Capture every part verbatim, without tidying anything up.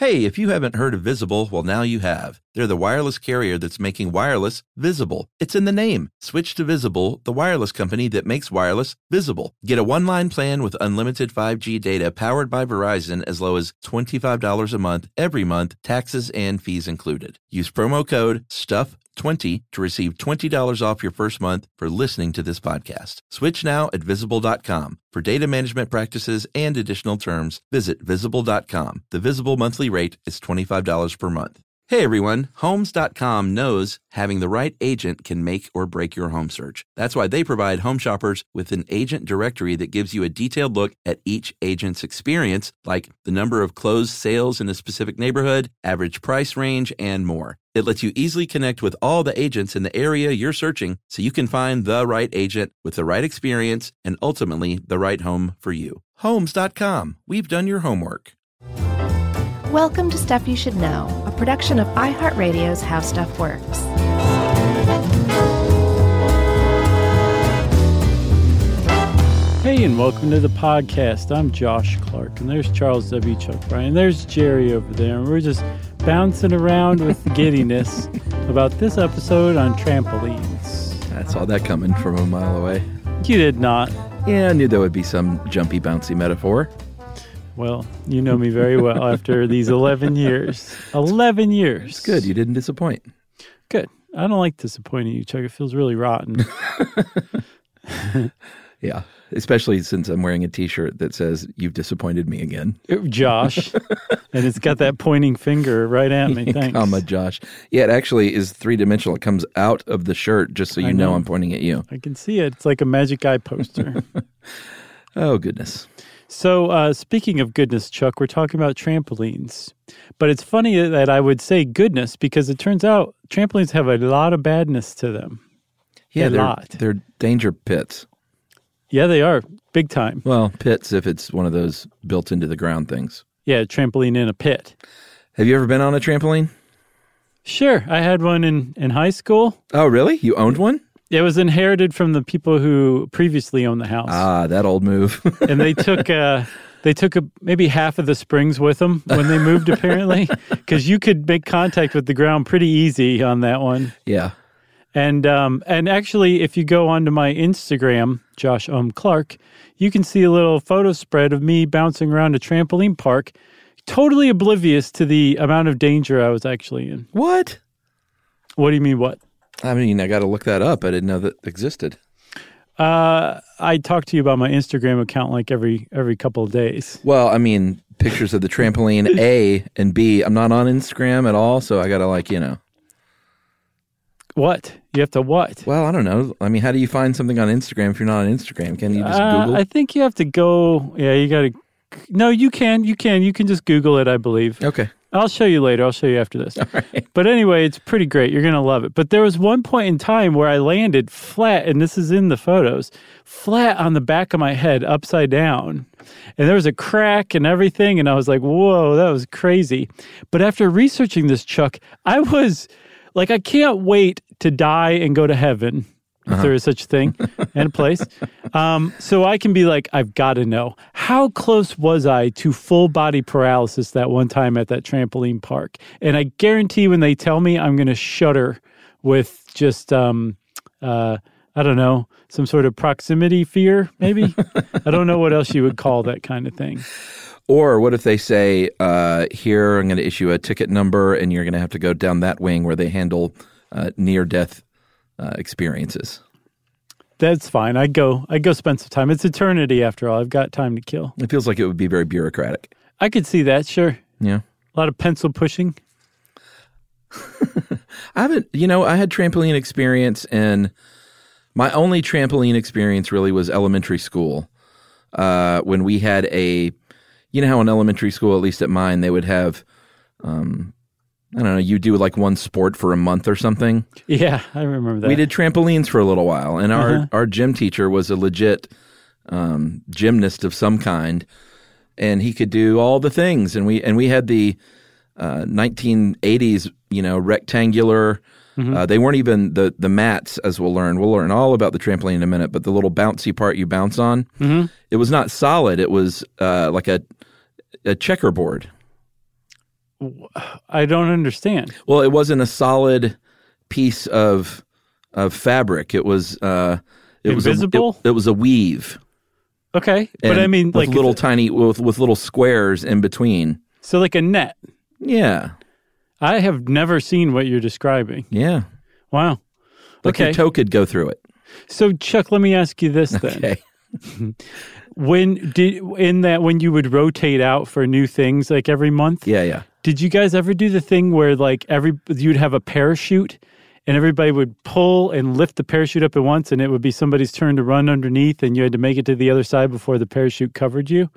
Hey, if you haven't heard of Visible, well, now you have. They're the wireless carrier that's making wireless visible. It's in the name. Switch to Visible, the wireless company that makes wireless visible. Get a one-line plan with unlimited five G data powered by Verizon as low as twenty-five dollars a month every month, taxes and fees included. Use promo code stuff twenty to receive twenty dollars off your first month for listening to this podcast. Switch now at visible dot com. For data management practices and additional terms, visit visible dot com. The Visible monthly rate is twenty-five dollars per month. Hey everyone, Homes dot com knows having the right agent can make or break your home search. That's why they provide home shoppers with an agent directory that gives you a detailed look at each agent's experience, like the number of closed sales in a specific neighborhood, average price range, and more. It lets you easily connect with all the agents in the area you're searching so you can find the right agent with the right experience and ultimately the right home for you. Homes dot com. We've done your homework. Welcome to Stuff You Should Know, a production of iHeartRadio's How Stuff Works. Hey, and welcome to the podcast. I'm Josh Clark, and there's Charles W. Chuck Bryan. There's Jerry over there, and we're just bouncing around with giddiness about this episode on trampolines. I saw that coming from a mile away. You did not. Yeah, I knew there would be some jumpy, bouncy metaphor. Well, you know me very well after these eleven years. eleven years. It's good. You didn't disappoint. Good. I don't like disappointing you, Chuck. It feels really rotten. Yeah, especially since I'm wearing a T-shirt that says, "You've disappointed me again." Josh. And it's got that pointing finger right at me. Thanks. Comma, Josh. Yeah, it actually is three-dimensional. It comes out of the shirt just so you know. know I'm pointing at you. I can see it. It's like a Magic Eye poster. Oh, goodness. So uh, speaking of goodness, Chuck, we're talking about trampolines. But it's funny that I would say goodness because it turns out trampolines have a lot of badness to them. Yeah, a they're, lot. They're danger pits. Yeah, they are. Big time. Well, pits if it's one of those built into the ground things. Yeah, a trampoline in a pit. Have you ever been on a trampoline? Sure. I had one in, in high school. Oh, really? You owned one? It was inherited from the people who previously owned the house. Ah, that old move. And they took uh, they took a, maybe half of the springs with them when they moved, apparently, because you could make contact with the ground pretty easy on that one. Yeah. And um, and actually, if you go onto my Instagram, Josh Um Clark, you can see a little photo spread of me bouncing around a trampoline park, totally oblivious to the amount of danger I was actually in. What? What do you mean, what? I mean, I got to look that up. I didn't know that existed. Uh, I talk to you about my Instagram account like every every couple of days. Well, I mean, pictures of the trampoline, A, and B. I'm not on Instagram at all, so I got to, like, you know. What? You have to what? Well, I don't know. I mean, how do you find something on Instagram if you're not on Instagram? Can you just uh, Google? I think you have to go. Yeah, you got to. No, you can. You can. You can just Google it, I believe. Okay. I'll show you later. I'll show you after this. All right. But anyway, it's pretty great. You're going to love it. But there was one point in time where I landed flat, and this is in the photos, flat on the back of my head, upside down. And there was a crack and everything, and I was like, whoa, that was crazy. But after researching this, Chuck, I was like, I can't wait to die and go to heaven. If uh-huh. there is such a thing and a place. Um, so I can be like, I've got to know. How close was I to full body paralysis that one time at that trampoline park? And I guarantee when they tell me, I'm going to shudder with just, um, uh, I don't know, some sort of proximity fear, maybe? I don't know what else you would call that kind of thing. Or what if they say, uh, here, I'm going to issue a ticket number, and you're going to have to go down that wing where they handle uh, near-death Uh, experiences. That's fine. I go. I go spend some time. It's eternity after all. I've got time to kill. It feels like it would be very bureaucratic. I could see that. Sure. Yeah. A lot of pencil pushing. I haven't. You know, I had trampoline experience, and my only trampoline experience really was elementary school. Uh, when we had a, you know how in elementary school, at least at mine, they would have. Um, I don't know, you do like one sport for a month or something. Yeah, I remember that. We did trampolines for a little while, and our, uh-huh. our gym teacher was a legit um, gymnast of some kind, and he could do all the things. And we and we had the uh, nineteen eighties, you know, rectangular. Mm-hmm. Uh, they weren't even the the mats, as we'll learn. We'll learn all about the trampoline in a minute, but the little bouncy part you bounce on, mm-hmm. it was not solid. It was uh, like a a checkerboard. I don't understand. Well, it wasn't a solid piece of of fabric. It was uh, it invisible. Was a, it, it was a weave. Okay, but and I mean, with like little if, tiny with with little squares in between. So like a net. Yeah, I have never seen what you're describing. Yeah. Wow. Like okay. your toe could go through it. So Chuck, let me ask you this then. Okay. When did in that when you would rotate out for new things like every month? Yeah, yeah. Did you guys ever do the thing where like every you'd have a parachute and everybody would pull and lift the parachute up at once and it would be somebody's turn to run underneath and you had to make it to the other side before the parachute covered you?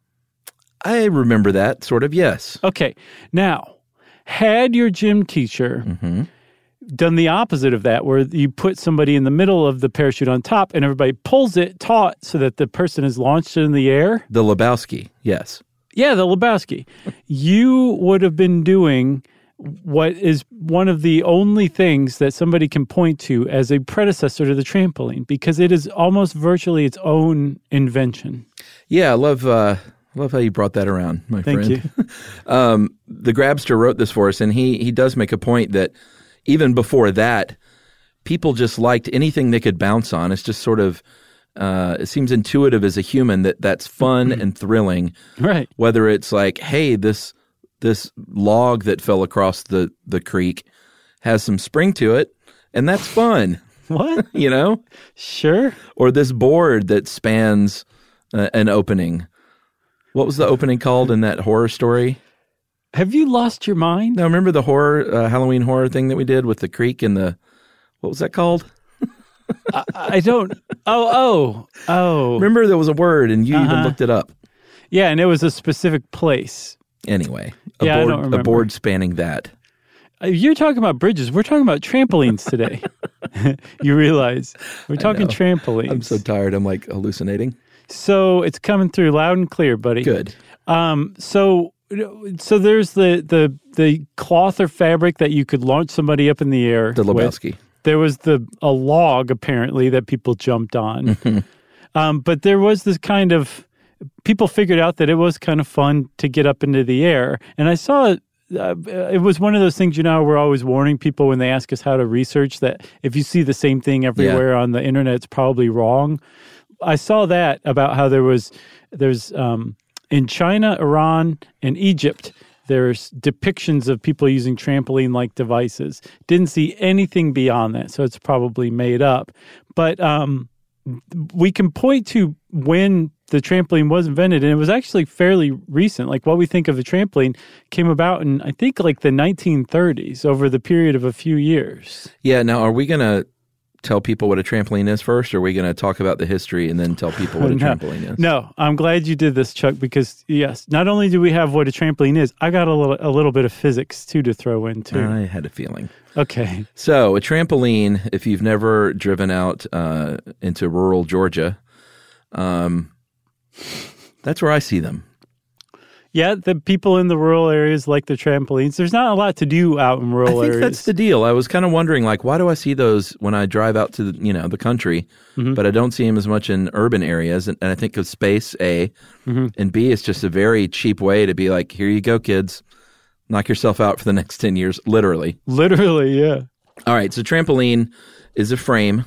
I remember that, sort of, yes. Okay. Now, had your gym teacher Mm-hmm. done the opposite of that, where you put somebody in the middle of the parachute on top and everybody pulls it taut so that the person is launched in the air? The Lebowski, yes. Yeah, the Lebowski. You would have been doing what is one of the only things that somebody can point to as a predecessor to the trampoline, because it is almost virtually its own invention. Yeah, I love uh, love how you brought that around, my Thank friend. you. um, the Grabster wrote this for us, and he he does make a point that even before that, people just liked anything they could bounce on. It's just sort of, uh, it seems intuitive as a human that that's fun and thrilling. Right. Whether it's like, hey, this this log that fell across the, the creek has some spring to it, and that's fun. What? You know? Sure. Or this board that spans uh, an opening. What was the opening called in that horror story? Have you lost your mind? Now, remember the horror uh, Halloween horror thing that we did with the creek and the, what was that called? I, I don't. Oh, oh, oh. Remember there was a word and you Uh-huh. even looked it up. Yeah, and it was a specific place. Anyway, a Yeah, I board, don't remember. a board spanning that. Uh, You're talking about bridges. We're talking about trampolines today. You realize we're talking know. trampolines. I'm so tired. I'm like hallucinating. So it's coming through loud and clear, buddy. Good. Um. So, so there's the the the cloth or fabric that you could launch somebody up in the air. The with. Lebowski. There was the a log apparently that people jumped on. um. But there was this kind of people figured out that it was kind of fun to get up into the air, and I saw it. Uh, it was one of those things, you know, we're always warning people when they ask us how to research that if you see the same thing everywhere Yeah. on the internet, it's probably wrong. I saw that about how there was, there's um, in China, Iran, and Egypt, there's depictions of people using trampoline-like devices. Didn't see anything beyond that, so it's probably made up. But um, we can point to when the trampoline was invented, and it was actually fairly recent. Like what we think of a trampoline came about in, I think, like the nineteen thirties, over the period of a few years. Yeah. Now, are we going to tell people what a trampoline is first, or are we going to talk about the history and then tell people what a No. trampoline is? No, I'm glad you did this, Chuck, because yes, not only do we have what a trampoline is, I got a little a little bit of physics too to throw in too. I had a feeling. Okay. So a trampoline, if you've never driven out uh, into rural Georgia, um, that's where I see them. Yeah, the people in the rural areas like the trampolines. There's not a lot to do out in rural I think areas. that's the deal. I was kind of wondering, like, why do I see those when I drive out to the, you know, the country, Mm-hmm. but I don't see them as much in urban areas? And, and I think of space, A, Mm-hmm. and B, it's just a very cheap way to be like, here you go, kids. Knock yourself out for the next ten years, literally. Literally, yeah. All right, so trampoline is a frame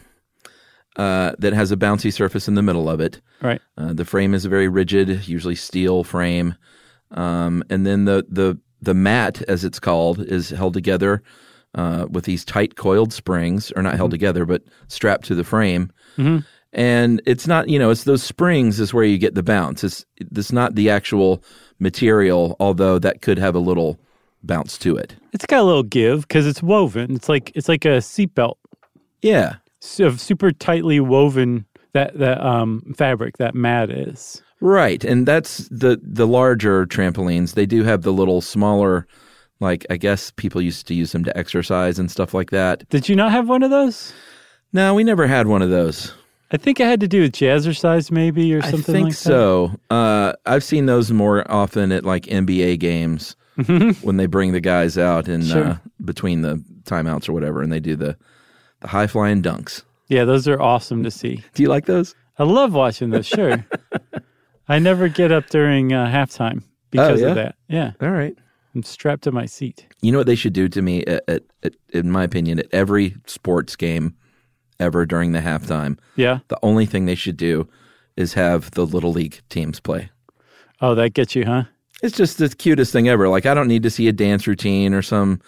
uh, that has a bouncy surface in the middle of it. Right. Uh, the frame is a very rigid, usually steel frame. Um, and then the, the, the mat, as it's called, is held together uh, with these tight coiled springs, or not held together, but strapped to the frame. Mm-hmm. And it's not, you know, it's those springs is where you get the bounce. It's, it's not the actual material, although that could have a little bounce to it. It's got a little give because it's woven. It's like it's like a seatbelt. Yeah. So super tightly woven that that um, fabric that mat is. Right, and that's the the larger trampolines. They do have the little smaller, like I guess people used to use them to exercise and stuff like that. Did you not have one of those? No, we never had one of those. I think it had to do with jazzercise maybe or something I think like so. Uh, I've seen those more often at like N B A games when they bring the guys out and Sure. uh, between the timeouts or whatever, and they do the the high flying dunks. that. Yeah, those are awesome to see. Do you like those? I love watching those, sure. I never get up during uh, halftime because Oh, yeah? of that. Yeah. All right. I'm strapped to my seat. You know what they should do to me, at, at, at, in my opinion, at every sports game ever during the halftime? Yeah. The only thing they should do is have the Little League teams play. Oh, that gets you, huh? It's just the cutest thing ever. Like, I don't need to see a dance routine or some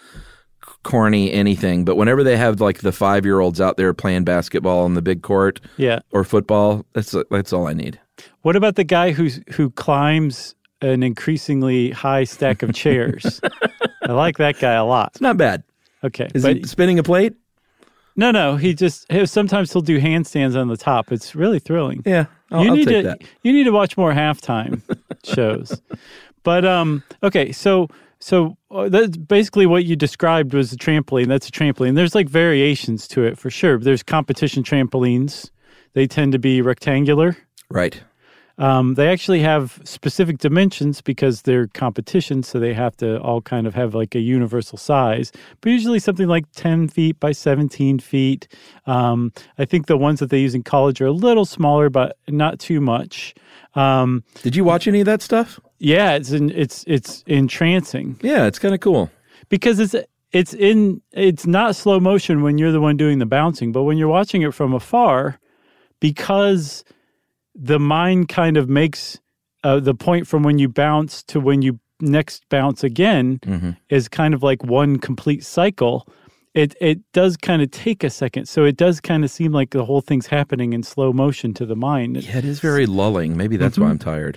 corny anything, but whenever they have like the five-year-olds out there playing basketball on the big court yeah. or football, that's that's all I need. What about the guy who's, who climbs an increasingly high stack of chairs? I like that guy a lot. It's not bad. Okay. Is but, he spinning a plate? No, no. He just he, sometimes he'll do handstands on the top. It's really thrilling. Yeah, I'll, you I'll need take to that. you need to watch more halftime shows. But um, okay, so so uh, that's basically what you described was a trampoline. That's a trampoline. There's like variations to it for sure. There's competition trampolines. They tend to be rectangular. Right. Um, they actually have specific dimensions because they're competition, so they have to all kind of have like a universal size, but usually something like ten feet by seventeen feet. Um, I think the ones that they use in college are a little smaller, but not too much. Um, Did you watch any of that stuff? Yeah, it's in, it's it's entrancing. Yeah, it's kind of cool. Because it's it's in it's not slow motion when you're the one doing the bouncing, but when you're watching it from afar, because the mind kind of makes uh, the point from when you bounce to when you next bounce again mm-hmm. is kind of like one complete cycle. It it does kind of take a second. So it does kind of seem like the whole thing's happening in slow motion to the mind. Yeah, it is very lulling. Maybe that's mm-hmm. why I'm tired.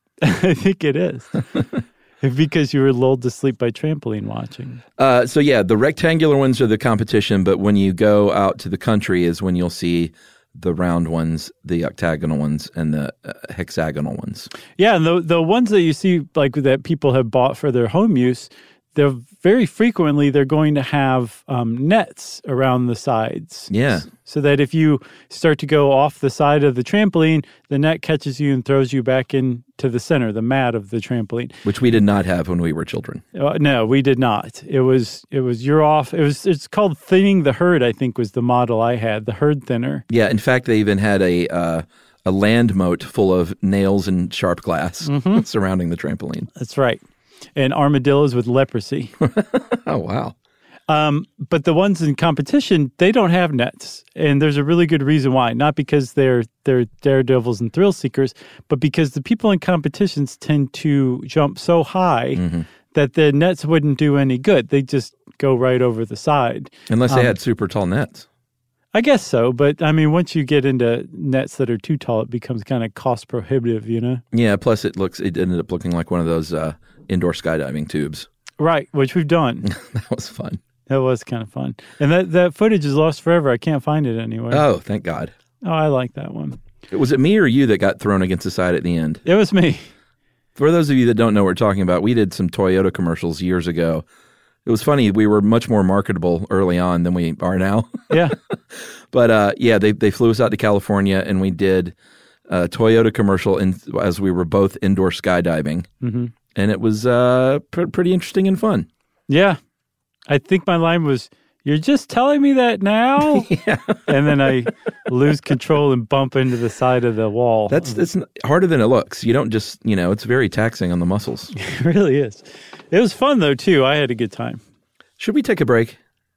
I think it is. Because you were lulled to sleep by trampoline watching. Uh, so yeah, the rectangular ones are the competition, but when you go out to the country is when you'll see the round ones, the octagonal ones, and the uh, hexagonal ones. Yeah, and the the ones that you see like that people have bought for their home use, they're very frequently they're going to have um, nets around the sides. Yeah. So that if you start to go off the side of the trampoline, the net catches you and throws you back into the center, the mat of the trampoline. Which we did not have when we were children. Uh, no, we did not. It was it was you're off. It was it's called thinning the herd. I think was the model I had, the herd thinner. Yeah. In fact, they even had a uh, a land moat full of nails and sharp glass mm-hmm. surrounding the trampoline. That's right. And armadillos with leprosy. Oh, wow. Um, but the ones in competition, they don't have nets. And there's a really good reason why. Not because they're they're daredevils and thrill seekers, but because the people in competitions tend to jump so high mm-hmm. that the nets wouldn't do any good. They just go right over the side. Unless they um, had super tall nets. I guess so. But, I mean, once you get into nets that are too tall, it becomes kind of cost prohibitive, you know? Yeah, plus it looks it ended up looking like one of those uh, indoor skydiving tubes. Right, which we've done. That was fun. That was kind of fun. And that, that footage is lost forever. I can't find it anywhere. Oh, thank God. Oh, I like that one. Was it me or you that got thrown against the side at the end? It was me. For those of you that don't know what we're talking about, we did some Toyota commercials years ago. It was funny. We were much more marketable early on than we are now. Yeah. But uh, yeah, they they flew us out to California and we did a Toyota commercial in, as we were both indoor skydiving. Mm-hmm. And it was uh, pr- pretty interesting and fun. Yeah. I think my line was, "You're just telling me that now?" Yeah. And then I lose control and bump into the side of the wall. That's it's harder than it looks. You don't just, you know, it's very taxing on the muscles. It really is. It was fun, though, too. I had a good time. Should we take a break?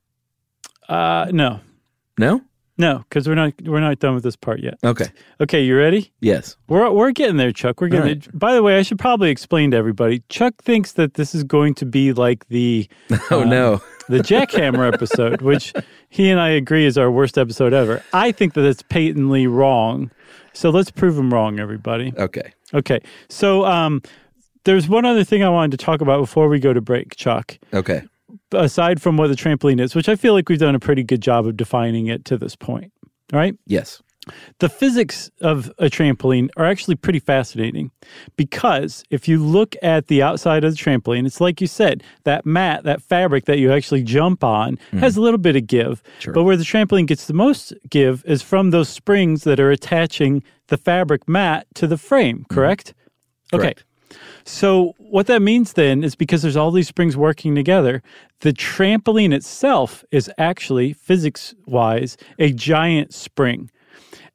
Uh, no. No? No, because we're not we're not done with this part yet. Okay. Okay, you ready? Yes. We're we're getting there, Chuck. We're getting right. there. By the way, I should probably explain to everybody. Chuck thinks that this is going to be like the oh um, no the Jackhammer episode, which he and I agree is our worst episode ever. I think that it's patently wrong. So let's prove him wrong, everybody. Okay. Okay. So um, there's one other thing I wanted to talk about before we go to break, Chuck. Okay. Aside from what the trampoline is, which I feel like we've done a pretty good job of defining it to this point. All right? Yes. The physics of a trampoline are actually pretty fascinating because if you look at the outside of the trampoline, it's like you said, that mat, that fabric that you actually jump on mm-hmm. has a little bit of give. Sure. But where the trampoline gets the most give is from those springs that are attaching the fabric mat to the frame, correct? Mm-hmm. Correct. Okay. So what that means then is because there's all these springs working together, the trampoline itself is actually, physics-wise, a giant spring.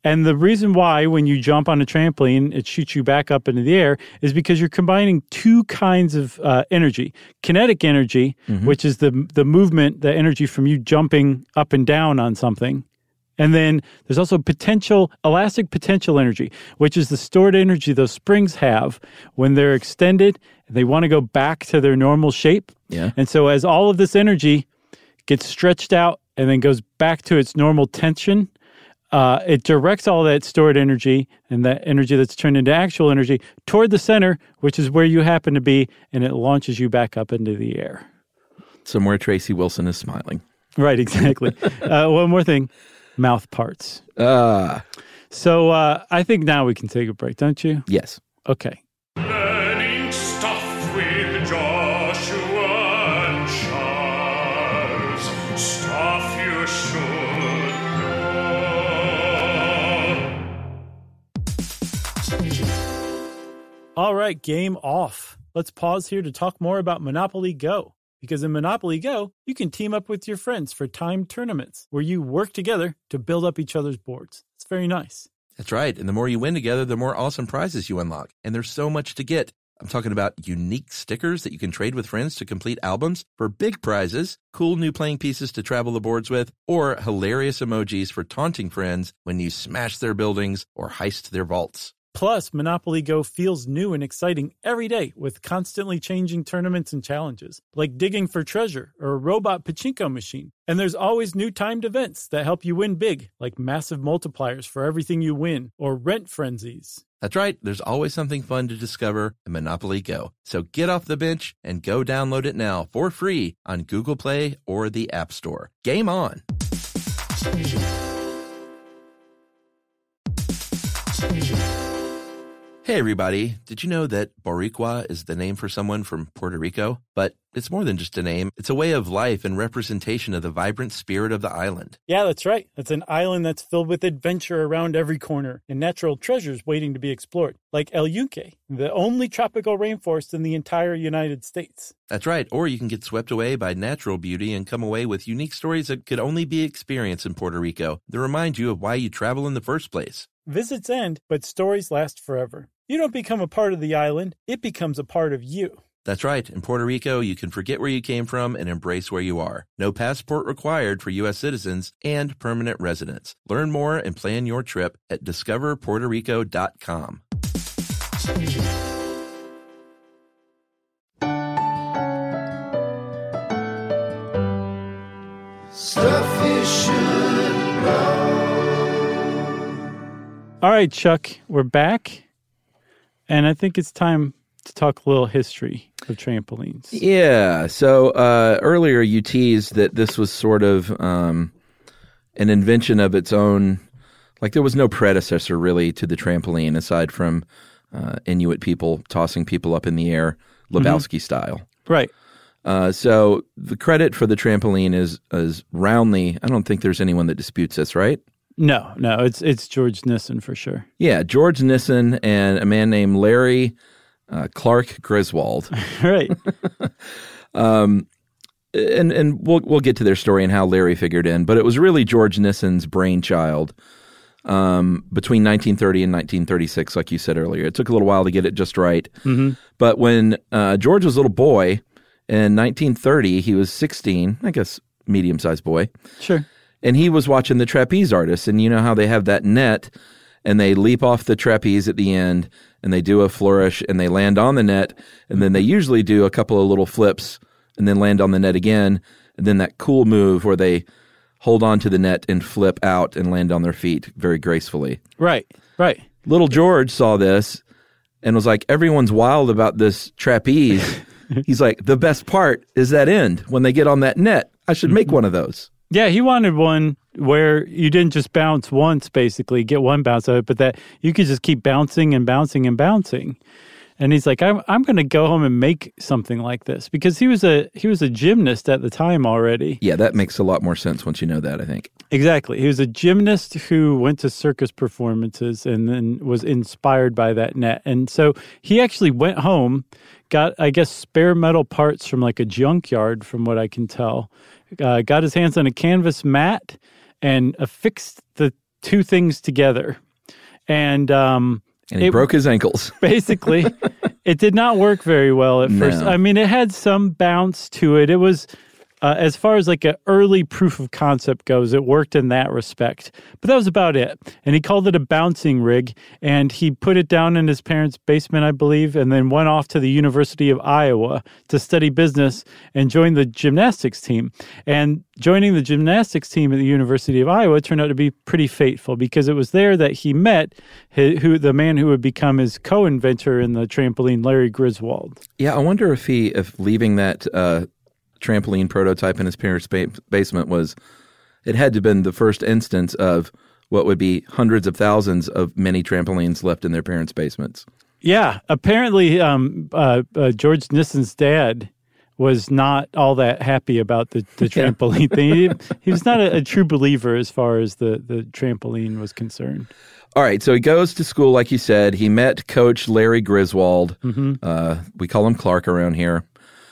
And the reason why when you jump on a trampoline, it shoots you back up into the air is because you're combining two kinds of uh, energy. Kinetic energy, mm-hmm. which is the the movement, the energy from you jumping up and down on something. And then there's also potential, elastic potential energy, which is the stored energy those springs have when they're extended. They want to go back to their normal shape. Yeah. And so as all of this energy gets stretched out and then goes back to its normal tension, uh, it directs all that stored energy and that energy that's turned into actual energy toward the center, which is where you happen to be, and it launches you back up into the air. Somewhere Tracy Wilson is smiling. Right, exactly. uh, one more thing, mouth parts. Ah. Uh, so uh, I think now we can take a break, don't you? Yes. Okay. Learning stuff with Joshua and Charles. Stuff you should know. All right, game off. Let's pause here to talk more about Monopoly Go. Because in Monopoly Go, you can team up with your friends for timed tournaments where you work together to build up each other's boards. It's very nice. That's right. And the more you win together, the more awesome prizes you unlock. And there's so much to get. I'm talking about unique stickers that you can trade with friends to complete albums for big prizes, cool new playing pieces to travel the boards with, or hilarious emojis for taunting friends when you smash their buildings or heist their vaults. Plus, Monopoly Go feels new and exciting every day with constantly changing tournaments and challenges, like digging for treasure or a robot pachinko machine. And there's always new timed events that help you win big, like massive multipliers for everything you win or rent frenzies. That's right. There's always something fun to discover in Monopoly Go. So get off the bench and go download it now for free on Google Play or the App Store. Game on! Hey everybody, did you know that Boricua is the name for someone from Puerto Rico? But it's more than just a name. It's a way of life and representation of the vibrant spirit of the island. Yeah, that's right. It's an island that's filled with adventure around every corner and natural treasures waiting to be explored, like El Yunque, the only tropical rainforest in the entire United States. That's right. Or you can get swept away by natural beauty and come away with unique stories that could only be experienced in Puerto Rico that remind you of why you travel in the first place. Visits end, but stories last forever. You don't become a part of the island, it becomes a part of you. That's right. In Puerto Rico, you can forget where you came from and embrace where you are. No passport required for U S citizens and permanent residents. Learn more and plan your trip at discover puerto rico dot com. Stuff you should know. All right, Chuck, we're back. And I think it's time to talk a little history of trampolines. Yeah. So uh, earlier you teased that this was sort of um, an invention of its own. Like there was no predecessor really to the trampoline aside from uh, Inuit people tossing people up in the air, Lebowski mm-hmm. style. Right. Uh, so the credit for the trampoline is is roundly. I don't think there's anyone that disputes this, right? No, no, it's it's George Nissen for sure. Yeah, George Nissen and a man named Larry uh, Clark Griswold. Right. um, and and we'll we'll get to their story and how Larry figured in, but it was really George Nissen's brainchild um, between nineteen thirty and nineteen thirty-six, like you said earlier. It took a little while to get it just right. Mm-hmm. But when uh, George was a little boy in nineteen thirty, he was sixteen, I guess medium-sized boy. Sure. And he was watching the trapeze artists, and you know how they have that net, and they leap off the trapeze at the end, and they do a flourish, and they land on the net, and then they usually do a couple of little flips, and then land on the net again, and then that cool move where they hold on to the net and flip out and land on their feet very gracefully. Right, right. Little George saw this and was like, everyone's wild about this trapeze. He's like, the best part is that end. When they get on that net, I should make one of those. Yeah, he wanted one where you didn't just bounce once, basically, get one bounce of it, but that you could just keep bouncing and bouncing and bouncing. And he's like, I'm I'm going to go home and make something like this because he was a he was a gymnast at the time already. Yeah, that makes a lot more sense once you know that, I think. Exactly. He was a gymnast who went to circus performances and then was inspired by that net. And so he actually went home, got, I guess, spare metal parts from like a junkyard, from what I can tell. Uh, got his hands on a canvas mat and affixed the two things together. And um, And he it, broke his ankles. basically, it did not work very well at No. first. I mean, it had some bounce to it. It was, uh, as far as like an early proof of concept goes, it worked in that respect. But that was about it. And he called it a bouncing rig, and he put it down in his parents' basement, I believe, and then went off to the University of Iowa to study business and join the gymnastics team. And joining the gymnastics team at the University of Iowa turned out to be pretty fateful, because it was there that he met his, who the man who would become his co-inventor in the trampoline, Larry Griswold. Yeah, I wonder if he, if leaving that uh, trampoline prototype in his parents' ba- basement was, it had to have been the first instance of what would be hundreds of thousands of mini trampolines left in their parents' basements. Yeah, apparently um, uh, uh, George Nissen's dad was not all that happy about the, the trampoline thing. He, he was not a, a true believer as far as the, the trampoline was concerned. All right, so he goes to school, like you said. He met Coach Larry Griswold. Mm-hmm. Uh, we call him Clark around here.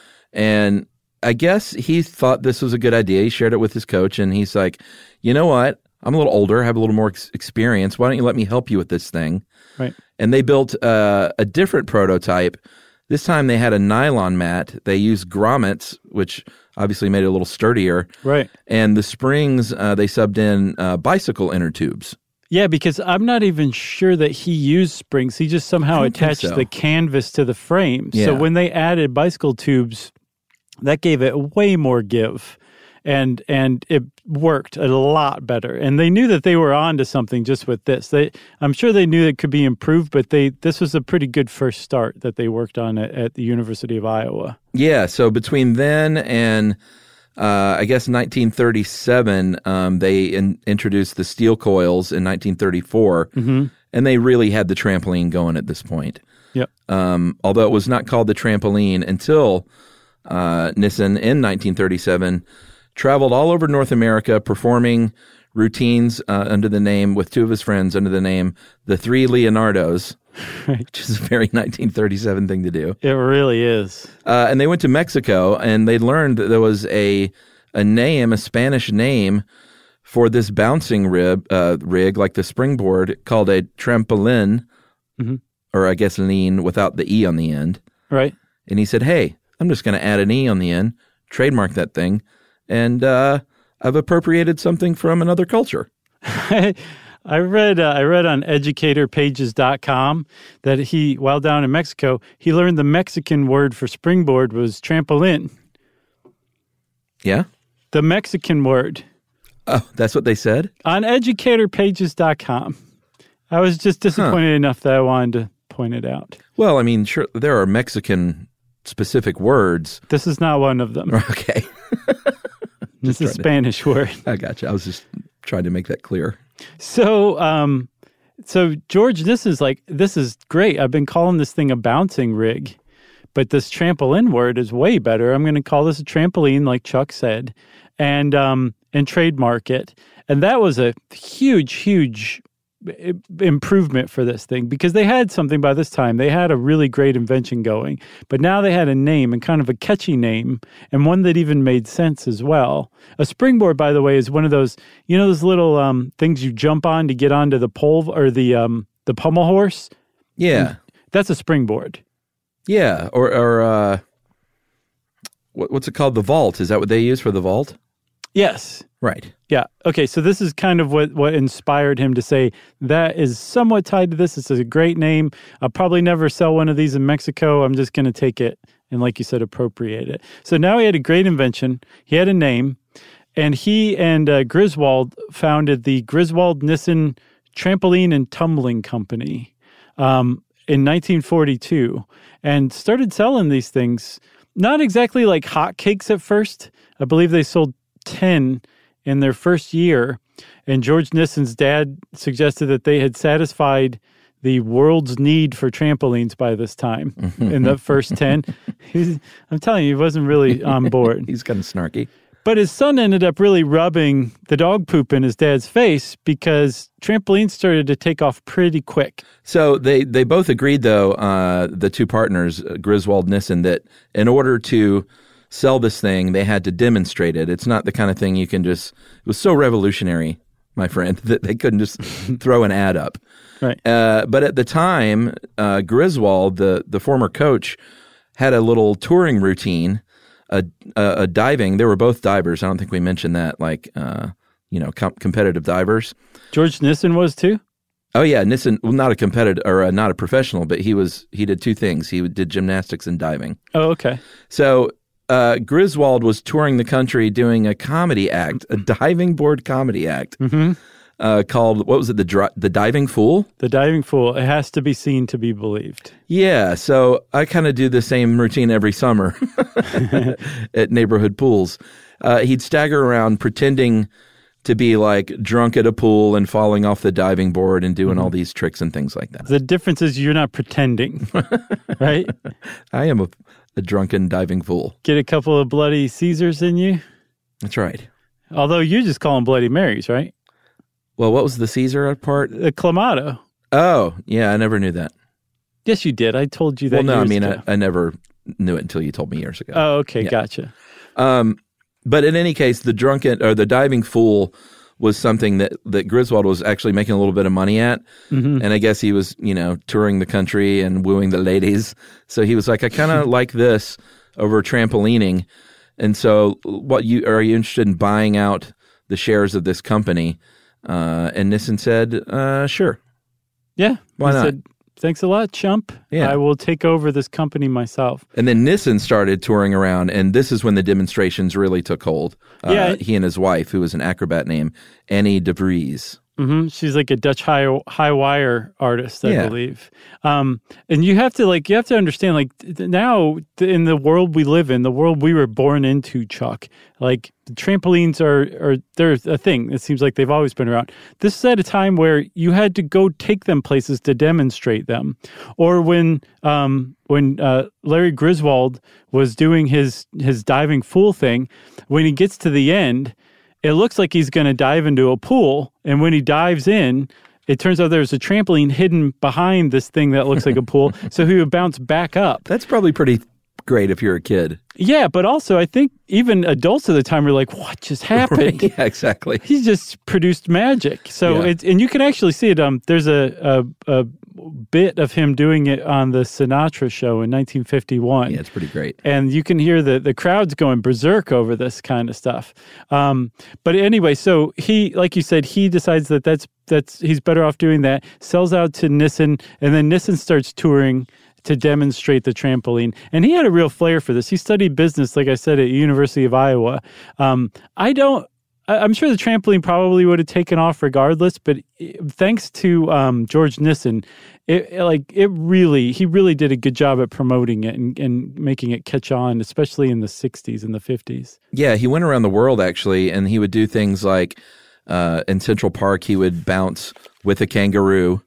And I guess he thought this was a good idea. He shared it with his coach, and he's like, you know what? I'm a little older, have a little more ex- experience. Why don't you let me help you with this thing? Right. And they built uh, a different prototype. This time they had a nylon mat. They used grommets, which obviously made it a little sturdier. Right. And the springs, uh, they subbed in uh, bicycle inner tubes. Yeah, because I'm not even sure that he used springs. He just somehow I don't think attached so. the canvas to the frame. Yeah. So when they added bicycle tubes, that gave it way more give. And and it worked a lot better. And they knew that they were onto something just with this. They, I'm sure they knew it could be improved, but they this was a pretty good first start that they worked on at, at the University of Iowa. Yeah, so between then and uh, I guess nineteen thirty-seven, um, they in, introduced the steel coils in nineteen thirty-four, Mm-hmm. and they really had the trampoline going at this point. Yep. Um, although it was not called the trampoline until uh, Nissen in nineteen thirty-seven traveled all over North America performing routines uh, under the name, with two of his friends, under the name The Three Leonardos, Right. which is a very nineteen thirty-seven thing to do. It really is. Uh, and they went to Mexico, and they learned that there was a a name, a Spanish name for this bouncing rib, uh, rig, like the springboard, called a trampolin, Mm-hmm. or I guess lean without the E on the end. Right. And he said, hey, I'm just going to add an E on the end, trademark that thing, and uh, I've appropriated something from another culture. I read uh, I read on educator pages dot com that he, while down in Mexico, he learned the Mexican word for springboard was trampolin. Yeah? The Mexican word Oh, that's what they said? on educator pages dot com. I was just disappointed enough that I wanted to point it out. Well, I mean, sure, there are Mexican-specific words. This is not one of them. Okay. This is a trying to- Spanish word. I got you. I was just trying to make that clear. So, um, so George, this is like, this is great. I've been calling this thing a bouncing rig, but this trampoline word is way better. I'm going to call this a trampoline, like Chuck said, and um, and trademark it. And that was a huge, huge i- improvement for this thing, because they had something by this time. They had a really great invention going, but now they had a name, and kind of a catchy name, and one that even made sense as well. A springboard, by the way, is one of those, you know, those little um, things you jump on to get onto the pole or the um, the pommel horse. Yeah. That's a springboard. Yeah. Or, or uh, what, what's it called? The vault. Is that what they use for the vault? Yes. Right. Yeah. Okay. So this is kind of what, what inspired him to say that is somewhat tied to this. It's a great name. I'll probably never sell one of these in Mexico. I'm just going to take it and, like you said, appropriate it. So now he had a great invention. He had a name, and he and uh, Griswold founded the Griswold Nissen Trampoline and Tumbling Company um, in nineteen forty-two, and started selling these things. Not exactly like hotcakes at first. I believe they sold ten in their first year, and George Nissen's dad suggested that they had satisfied the world's need for trampolines by this time in the first ten. He's, I'm telling you, he wasn't really on board. He's kind of snarky. But his son ended up really rubbing the dog poop in his dad's face, because trampolines started to take off pretty quick. So they, they both agreed, though, uh, the two partners, uh, Griswold Nissen, that in order to sell this thing, they had to demonstrate it. It's not the kind of thing you can just, it was so revolutionary my friend, that they couldn't just throw an ad up. Right. Uh, but at the time, uh, Griswold, the, the former coach, had a little touring routine, a, a, a diving. They were both divers. I don't think we mentioned that, like, uh, you know, com- competitive divers. George Nissen was too? Oh, yeah. Nissen, well, not a competitive or uh, not a professional, but he was, he did two things. He did gymnastics and diving. Oh, okay. So uh, Griswold was touring the country doing a comedy act, a diving board comedy act. Mm-hmm. Uh, called, what was it, the dri- the Diving Fool? The Diving Fool. It has to be seen to be believed. Yeah, so I kind of do the same routine every summer at neighborhood pools. Uh, he'd stagger around pretending to be like drunk at a pool and falling off the diving board and doing mm-hmm. all these tricks and things like that. The difference is you're not pretending, right? I am a, a drunken diving fool. Get a couple of Bloody Caesars in you? That's right. Although you just call them Bloody Marys, right? Well, what was the Caesar part? The Clamato. Oh, yeah, I never knew that. Yes, you did. I told you that. Well, no, years I mean, ago. I, I never knew it until you told me years ago. Oh, okay, yeah. Gotcha. Um, but in any case, the drunken or the diving fool was something that, that Griswold was actually making a little bit of money at. Mm-hmm. And I guess he was, you know, touring the country and wooing the ladies. So he was like, I kind of like this over trampolining. And so what you are you interested in buying out the shares of this company? Uh, and Nissen said, uh, sure. Yeah. Why he not? Said, thanks a lot, chump. Yeah. I will take over this company myself. And then Nissen started touring around, and this is when the demonstrations really took hold. Uh, yeah. He and his wife, who was an acrobat named Annie de Vries. Mm-hmm. She's like a Dutch high high wire artist, I yeah. believe. Um, and you have to like you have to understand like th- now th- in the world we live in, the world we were born into, Chuck. Like trampolines are are they're a thing. It seems like they've always been around. This is at a time where you had to go take them places to demonstrate them, or when um, when uh, Larry Griswold was doing his his diving fool thing, when he gets to the end. It looks like he's going to dive into a pool, and when he dives in, it turns out there's a trampoline hidden behind this thing that looks like a pool, so he would bounce back up. That's probably pretty great if you're a kid. Yeah, but also I think even adults at the time were like, what just happened? Right, yeah, exactly. He just produced magic. So yeah. it's, and you can actually see it. Um, There's a, a, a bit of him doing it on the Sinatra show in nineteen fifty-one. Yeah, it's pretty great. And you can hear the, the crowds going berserk over this kind of stuff. Um, but anyway, so he, like you said, he decides that that's, that's he's better off doing that, sells out to Nissen, and then Nissen starts touring to demonstrate the trampoline. And he had a real flair for this. He studied business, like I said, at University of Iowa. Um, I don't, I'm sure the trampoline probably would have taken off regardless, but thanks to um, George Nissen, it, it, like it really, he really did a good job at promoting it and, and making it catch on, especially in the sixties and the fifties. Yeah, he went around the world actually, and he would do things like uh, in Central Park, he would bounce with a kangaroo.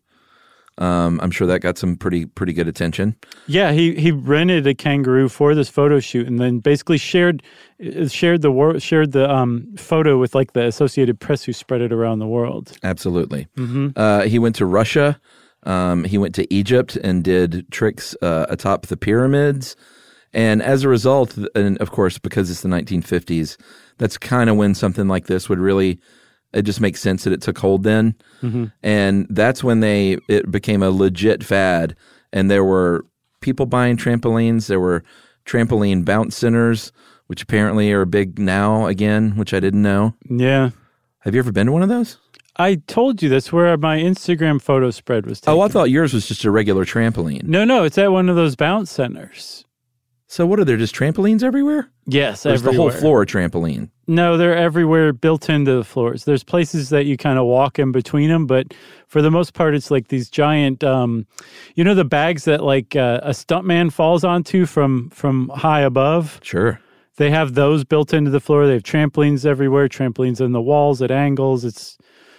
Um, I'm sure that got some pretty pretty good attention. Yeah, he, he rented a kangaroo for this photo shoot, and then basically shared shared the wor- shared the um, photo with like the Associated Press, who spread it around the world. Absolutely. Mm-hmm. Uh, he went to Russia. Um, he went to Egypt and did tricks uh, atop the pyramids. And as a result, and of course, because it's the nineteen fifties, that's kind of when something like this would really. It just makes sense that it took hold then. Mm-hmm. And that's when they it became a legit fad. And there were people buying trampolines. There were trampoline bounce centers, which apparently are big now again, which I didn't know. Yeah. Have you ever been to one of those? I told you this, where my Instagram photo spread was taken. Oh, I thought yours was just a regular trampoline. No, no, it's at one of those bounce centers. So what are there, just trampolines everywhere? Yes, There's everywhere. the whole floor trampoline. No, they're everywhere, built into the floors. There's places that you kind of walk in between them, but for the most part, it's like these giant, um, you know, the bags that like uh, a stuntman falls onto from from high above? Sure. They have those built into the floor. They have trampolines everywhere, trampolines in the walls at angles. It's,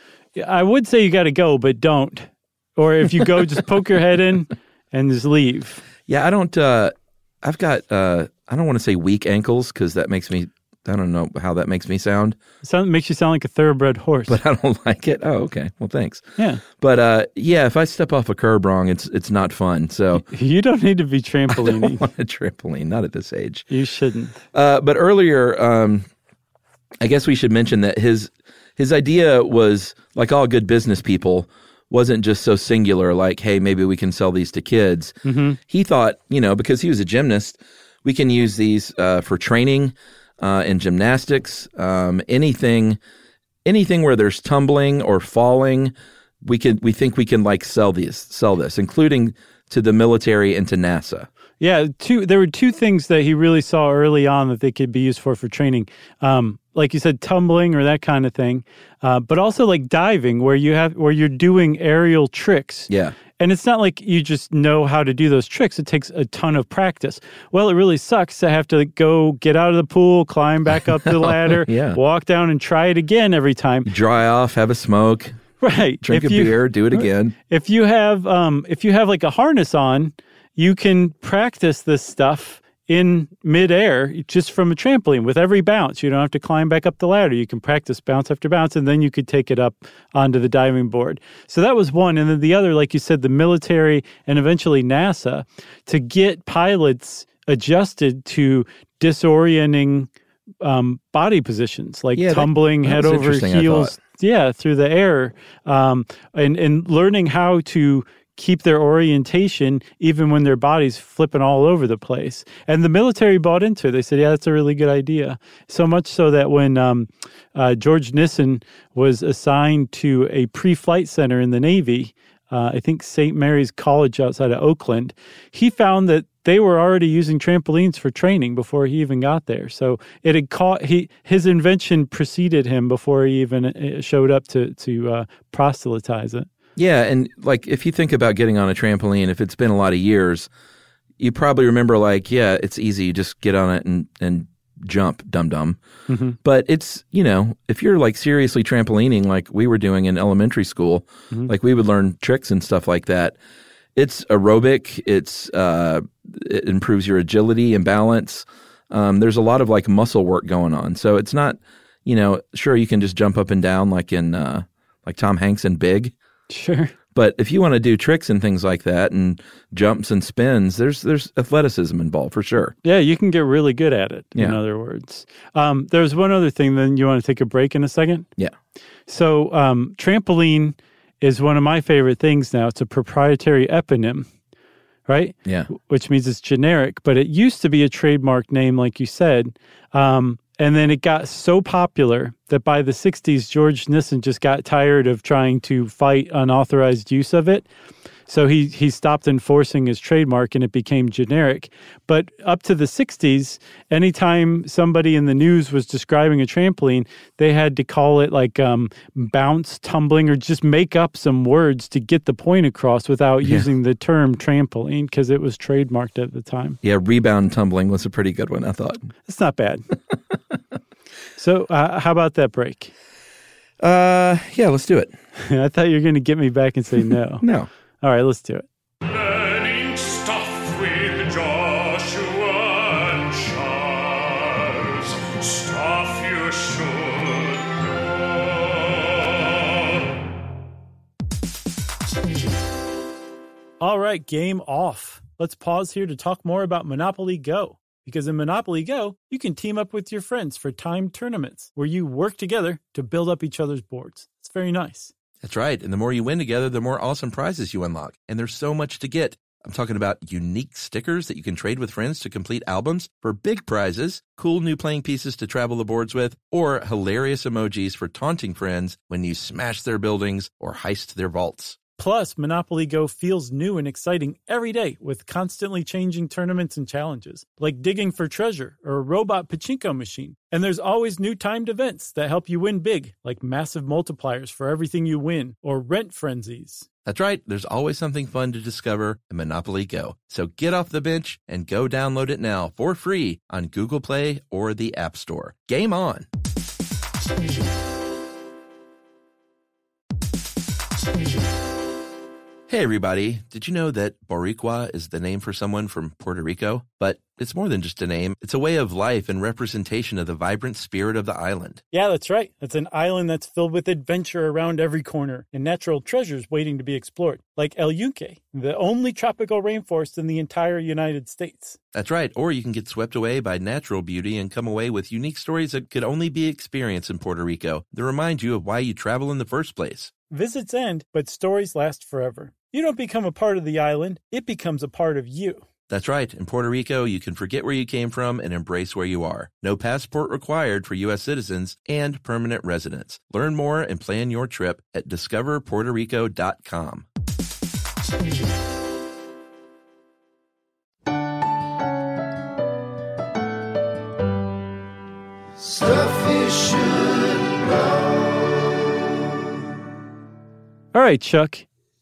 I would say you got to go, but don't. Or if you go, just poke your head in and just leave. Yeah, I don't, uh, I've got, uh, I don't want to say weak ankles because that makes me, I don't know how that makes me sound. It sound, makes you sound like a thoroughbred horse. But I don't like it. Oh, okay. Well, thanks. Yeah. But uh, yeah, if I step off a curb wrong, it's it's not fun. So you don't need to be trampolining. I don't want a trampoline, not at this age. You shouldn't. Uh, but earlier, um, I guess we should mention that his his idea was, like all good business people, wasn't just so singular, like, hey, maybe we can sell these to kids. Mm-hmm. He thought, you know, because he was a gymnast, we can use these uh, for training uh, in gymnastics, um, anything, anything where there's tumbling or falling. We could, we think we can like sell these, sell this, including to the military and to NASA. Yeah, two. There were two things that he really saw early on that they could be used for for training. Um, like you said, tumbling or that kind of thing, uh, but also like diving, where you have where you're doing aerial tricks. Yeah. And it's not like you just know how to do those tricks. It takes a ton of practice. Well, it really sucks to have to go get out of the pool, climb back up the ladder, yeah. walk down and try it again every time. Dry off, have a smoke, right? Drink if a you, beer, do it again. If you have, um, if you have like a harness on, you can practice this stuff in midair just from a trampoline with every bounce. You don't have to climb back up the ladder. You can practice bounce after bounce, and then you could take it up onto the diving board. So that was one. And then the other, like you said, the military and eventually NASA, to get pilots adjusted to disorienting um, body positions, like yeah, tumbling that, head that over interesting, heels. Yeah, through the air, um, and, and learning how to keep their orientation even when their body's flipping all over the place. And the military bought into it. They said, yeah, that's a really good idea. So much so that when um, uh, George Nissen was assigned to a pre-flight center in the Navy, uh, I think Saint Mary's College outside of Oakland, he found that they were already using trampolines for training before he even got there. So it had caught, he, his invention preceded him before he even showed up to, to uh, proselytize it. Yeah, and like if you think about getting on a trampoline, if it's been a lot of years, you probably remember like, yeah, it's easy. You just get on it and, and jump, dum-dum. Mm-hmm. But it's, you know, if you're like seriously trampolining like we were doing in elementary school, mm-hmm. like we would learn tricks and stuff like that. It's aerobic. It's uh, it improves your agility and balance. Um, there's a lot of like muscle work going on. So it's not, you know, sure you can just jump up and down like in uh, like Tom Hanks in Big. Sure. But if you want to do tricks and things like that and jumps and spins, there's there's athleticism involved for sure. Yeah, you can get really good at it, yeah. in other words. Um, there's one other thing, then you want to take a break in a second? Yeah. So um, trampoline is one of my favorite things now. It's a proprietary eponym, right? Yeah. Which means it's generic, but it used to be a trademark name, like you said. Um, and then it got so popular that by the sixties, George Nissen just got tired of trying to fight unauthorized use of it. So he he stopped enforcing his trademark and it became generic. But up to the sixties, anytime somebody in the news was describing a trampoline, they had to call it like um, bounce, tumbling, or just make up some words to get the point across without yeah. using the term trampoline because it was trademarked at the time. Yeah, rebound tumbling was a pretty good one, I thought. It's not bad. So uh, how about that break? Uh, yeah, let's do it. I thought you were going to get me back and say no. No. All right, let's do it. Learning stuff with Joshua and Charles. Stuff you should know. All right, game off. Let's pause here to talk more about Monopoly Go. Because in Monopoly Go, you can team up with your friends for timed tournaments where you work together to build up each other's boards. It's very nice. That's right. And the more you win together, the more awesome prizes you unlock. And there's so much to get. I'm talking about unique stickers that you can trade with friends to complete albums for big prizes, cool new playing pieces to travel the boards with, or hilarious emojis for taunting friends when you smash their buildings or heist their vaults. Plus, Monopoly Go feels new and exciting every day with constantly changing tournaments and challenges, like digging for treasure or a robot pachinko machine. And there's always new timed events that help you win big, like massive multipliers for everything you win or rent frenzies. That's right. There's always something fun to discover in Monopoly Go. So get off the bench and go download it now for free on Google Play or the App Store. Game on! Hey, everybody. Did you know that Boricua is the name for someone from Puerto Rico? But it's more than just a name. It's a way of life and representation of the vibrant spirit of the island. Yeah, that's right. It's an island that's filled with adventure around every corner and natural treasures waiting to be explored, like El Yunque, the only tropical rainforest in the entire United States. That's right. Or you can get swept away by natural beauty and come away with unique stories that could only be experienced in Puerto Rico that remind you of why you travel in the first place. Visits end, but stories last forever. You don't become a part of the island, it becomes a part of you. That's right. In Puerto Rico, you can forget where you came from and embrace where you are. No passport required for U S citizens and permanent residents. Learn more and plan your trip at discover puerto rico dot com. Stuff you should know. All right, Chuck.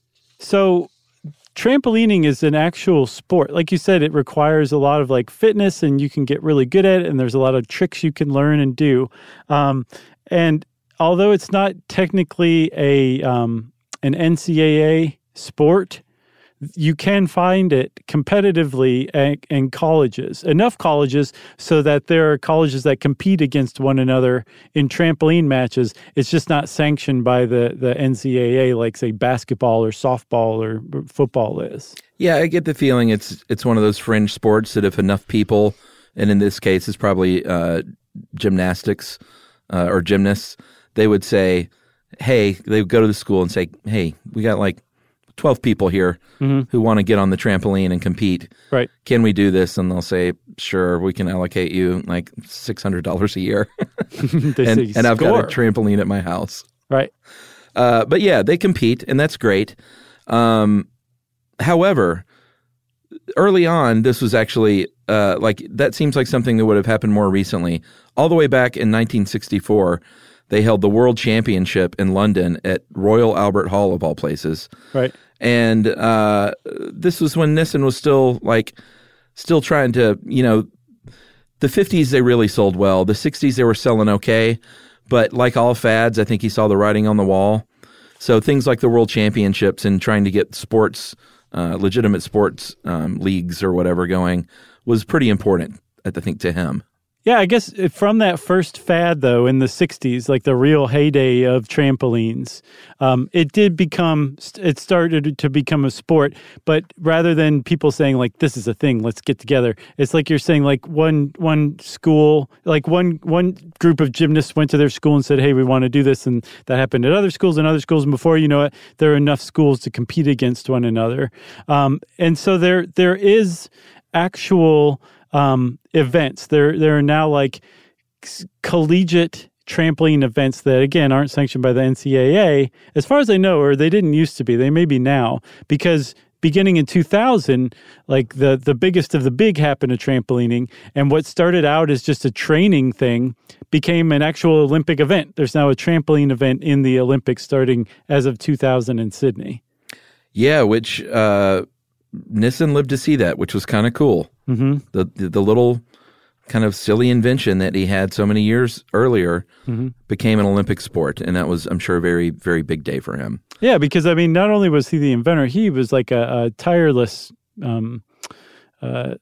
So trampolining is an actual sport. Like you said, it requires a lot of like fitness and you can get really good at it. And there's a lot of tricks you can learn and do. Um, and although it's not technically a um, an N C double A sport, you can find it competitively at, in colleges, enough colleges so that there are colleges that compete against one another in trampoline matches. It's just not sanctioned by the, the N C double A like, say, basketball or softball or football is. Yeah, I get the feeling it's it's one of those fringe sports that if enough people, and in this case it's probably uh, gymnastics uh, or gymnasts, they would say, hey, they would go to the school and say, hey, we got like twelve people here mm-hmm. who want to get on the trampoline and compete. Right. Can we do this? And they'll say, sure, we can allocate you like six hundred dollars a year. and, say, and I've got a trampoline at my house. Right. Uh, but yeah, they compete, and that's great. Um, however, early on, this was actually uh, like that seems like something that would have happened more recently. All the way back in nineteen sixty-four, they held the World Championship in London at Royal Albert Hall, of all places. Right. And uh, this was when Nissan was still like, still trying to, you know, the fifties they really sold well. The sixties they were selling okay, but like all fads, I think he saw the writing on the wall. So things like the World Championships and trying to get sports, uh, legitimate sports um, leagues or whatever going was pretty important, I think, to him. Yeah, I guess from that first fad, though, in the sixties, like the real heyday of trampolines, um, it did become, it started to become a sport. But rather than people saying, like, this is a thing, let's get together, it's like you're saying, like, one one school, like one one group of gymnasts went to their school and said, hey, we want to do this. And that happened at other schools and other schools. And before you know it, there are enough schools to compete against one another. Um, and so there there is actual Um, events. There, there are now like collegiate trampoline events that, again, aren't sanctioned by the N C double A, as far as I know, or they didn't used to be. They may be now, because beginning in two thousand, like the, the biggest of the big happened to trampolining, and what started out as just a training thing became an actual Olympic event. There's now a trampoline event in the Olympics starting as of two thousand in Sydney. Yeah, which uh, Nissan lived to see that, which was kind of cool. Mm-hmm. The, the the little kind of silly invention that he had so many years earlier mm-hmm. became an Olympic sport, and that was, I'm sure, a very, very big day for him. Yeah, because, I mean, not only was he the inventor, he was like a, a tireless, um, uh,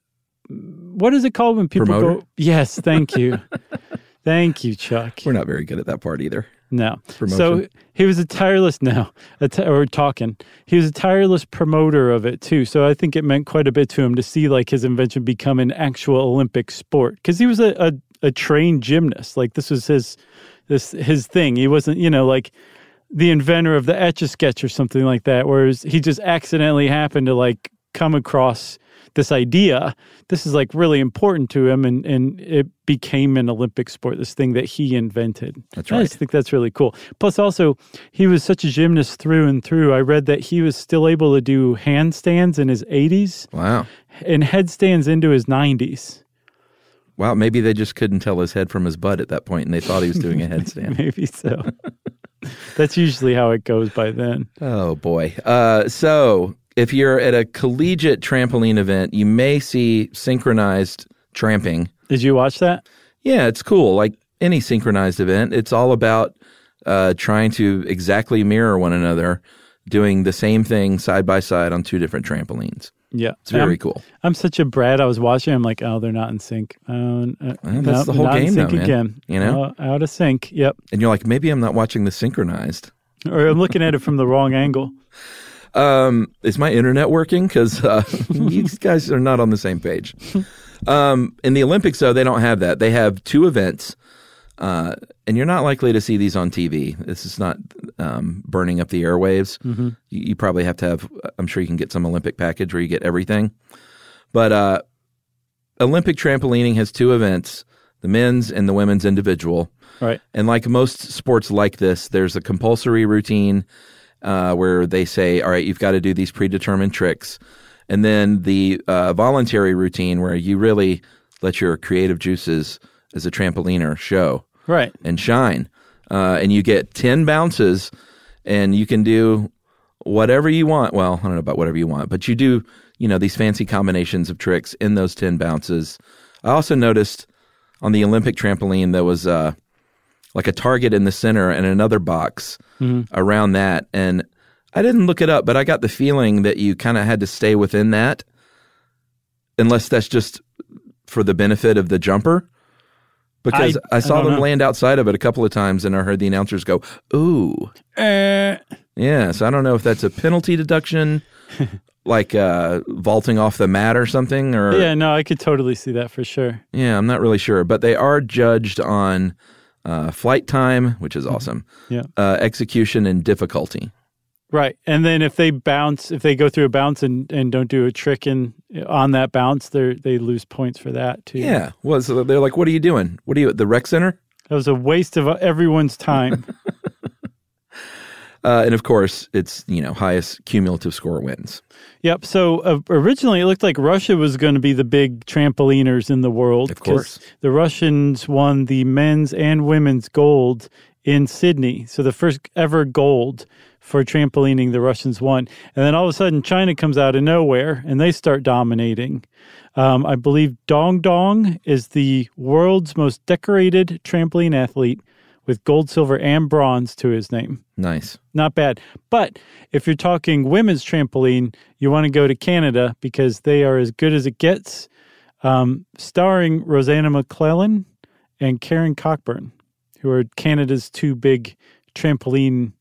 what is it called when people Promoter? go? Yes, thank you. Thank you, Chuck. We're not very good at that part either. No. Promotion. So he was a tireless, no, a t- or talking. He was a tireless promoter of it too. So I think it meant quite a bit to him to see like his invention become an actual Olympic sport, because he was a, a, a trained gymnast. Like this was his, this his thing. He wasn't, you know, like the inventor of the Etch-a-Sketch or something like that, whereas he just accidentally happened to like come across this idea. This is like really important to him, and, and it became an Olympic sport, this thing that he invented. That's right. I just think that's really cool. Plus also, he was such a gymnast through and through. I read that he was still able to do handstands in his eighties. Wow. And headstands into his nineties. Wow, maybe they just couldn't tell his head from his butt at that point, and they thought he was doing a headstand. Maybe so. That's usually how it goes by then. Oh, boy. Uh, so if you're at a collegiate trampoline event, you may see synchronized tramping. Did you watch that? Yeah, it's cool. Like any synchronized event, it's all about uh, trying to exactly mirror one another. doing the same thing side by side on two different trampolines. Yeah. It's very I'm, cool. I'm such a brat. I was watching. I'm like, oh, they're not in sync. Oh, uh, Well, that's no, the whole not game in sync though, man. again. You know? Uh, out of sync. Yep. And you're like, maybe I'm not watching the synchronized. Or I'm looking at it from the wrong angle. Um, is my internet working? Because uh, these guys are not on the same page. Um, in the Olympics, though, they don't have that. They have two events, uh, and you're not likely to see these on T V. This is not um, burning up the airwaves. Mm-hmm. You, you probably have to have, I'm sure you can get some Olympic package where you get everything. But uh, Olympic trampolining has two events, the men's and the women's individual. Right. And like most sports like this, there's a compulsory routine uh, where they say, all right, you've got to do these predetermined tricks. And then the uh, voluntary routine where you really let your creative juices as a trampoliner show Right. and shine. Uh, and you get ten bounces and you can do whatever you want. Well, I don't know about whatever you want, but you do, you know, these fancy combinations of tricks in those ten bounces. I also noticed on the Olympic trampoline, there was uh, like a target in the center and another box mm-hmm. around that. And I didn't look it up, but I got the feeling that you kind of had to stay within that, unless that's just for the benefit of the jumper. Because I, I saw I them know. land outside of it a couple of times, and I heard the announcers go, ooh. Uh, Yeah, so I don't know if that's a penalty deduction, like uh, vaulting off the mat or something. Or yeah, no, I could totally see that for sure. Yeah, I'm not really sure. But they are judged on uh, flight time, which is awesome, Yeah. uh, execution, and difficulty. Right. And then if they bounce, if they go through a bounce and, and don't do a trick in on that bounce, they they lose points for that too. Yeah. Well, so they're like, what are you doing? What are you at the rec center? That was a waste of everyone's time. Uh, and of course, it's, you know, highest cumulative score wins. Yep. So uh, originally it looked like Russia was going to be the big trampoliners in the world. Of course. 'cause the Russians won the men's and women's gold in Sydney. So the first ever gold for trampolining the Russians won. And then all of a sudden China comes out of nowhere and they start dominating. Um, I believe Dong Dong is the world's most decorated trampoline athlete with gold, silver, and bronze to his name. Nice. Not bad. But if you're talking women's trampoline, you want to go to Canada because they are as good as it gets, um, starring Rosanna McClellan and Karen Cockburn, who are Canada's two big trampolinists.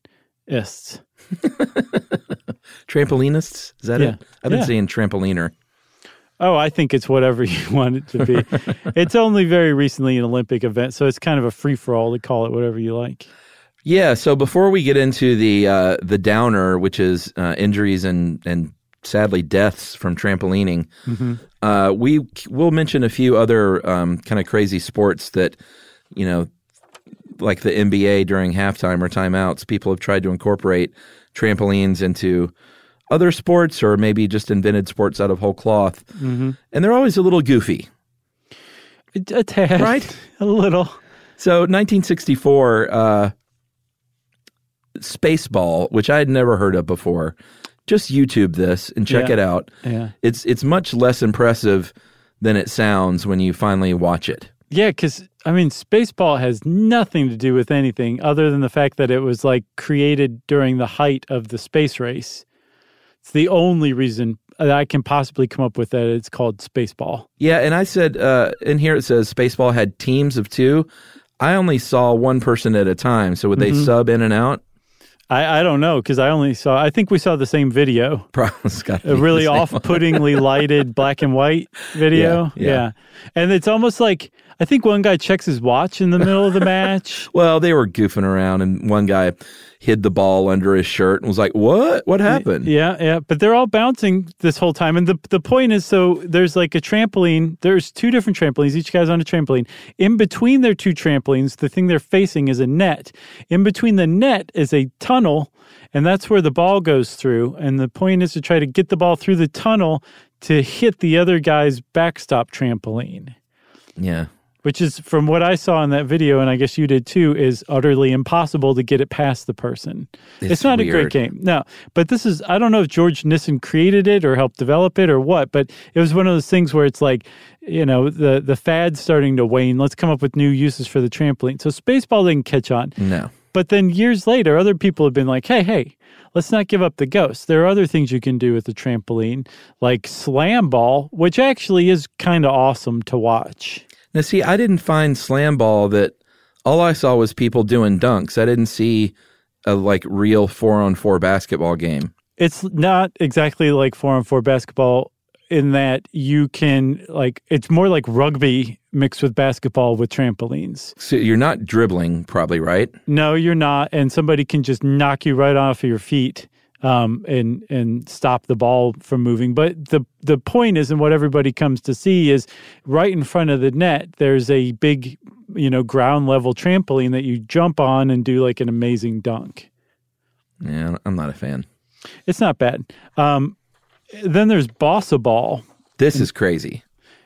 Trampolinists? Is that Yeah. it? I've been Yeah. saying trampoliner. Oh, I think it's whatever you want it to be. It's only very recently an Olympic event, so it's kind of a free-for-all to call it whatever you like. Yeah, so before we get into the uh, the downer, which is uh, injuries and, and sadly deaths from trampolining, mm-hmm. uh, we will mention a few other um, kind of crazy sports that, you know, like the N B A during halftime or timeouts, people have tried to incorporate trampolines into other sports or maybe just invented sports out of whole cloth. Mm-hmm. And they're always a little goofy. A, a tad. Right? A little. So nineteen sixty-four, uh, Spaceball, which I had never heard of before, just YouTube this and check Yeah. it out. Yeah. It's it's much less impressive than it sounds when you finally watch it. Yeah, because, I mean, Spaceball has nothing to do with anything other than the fact that it was, like, created during the height of the space race. It's the only reason that I can possibly come up with that it's called Spaceball. Yeah, and I said, uh, in here it says Spaceball had teams of two. I only saw one person at a time, so would they Mm-hmm. sub in and out? I, I don't know, because I only saw, I think we saw the same video. Probably. It's gotta A be really the same off-puttingly lighted black and white video. Yeah, yeah. And it's almost like, I think one guy checks his watch in the middle of the match. Well, they were goofing around, and one guy hid the ball under his shirt and was like, what? What happened? Yeah, yeah. But they're all bouncing this whole time. And the the point is, so there's like a trampoline. There's two different trampolines. Each guy's on a trampoline. In between their two trampolines, the thing they're facing is a net. In between the net is a tunnel, and that's where the ball goes through. And the point is to try to get the ball through the tunnel to hit the other guy's backstop trampoline. Yeah. Which is, from what I saw in that video, and I guess you did too, is utterly impossible to get it past the person. It's, It's not weird. a great game. No, but this is, I don't know if George Nissen created it or helped develop it or what, but it was one of those things where it's like, you know, the, the fad's starting to wane. Let's come up with new uses for the trampoline. So Spaceball didn't catch on. No. But then years later, other people have been like, hey, hey, let's not give up the ghost. There are other things you can do with the trampoline, like slam ball, which actually is kind of awesome to watch. Now, see, I didn't find slam ball that all I saw was people doing dunks. I didn't see a like real four-on-four basketball game. It's not exactly like four-on-four basketball in that you can, like, it's more like rugby mixed with basketball with trampolines. So you're not dribbling, probably, right? No, you're not. And somebody can just knock you right off of your feet um, and and stop the ball from moving. But the, the point is, and what everybody comes to see is right in front of the net, there's a big, you know, ground level trampoline that you jump on and do like an amazing dunk. Yeah, I'm not a fan. It's not bad. Um, then there's Bossa Ball. This is crazy.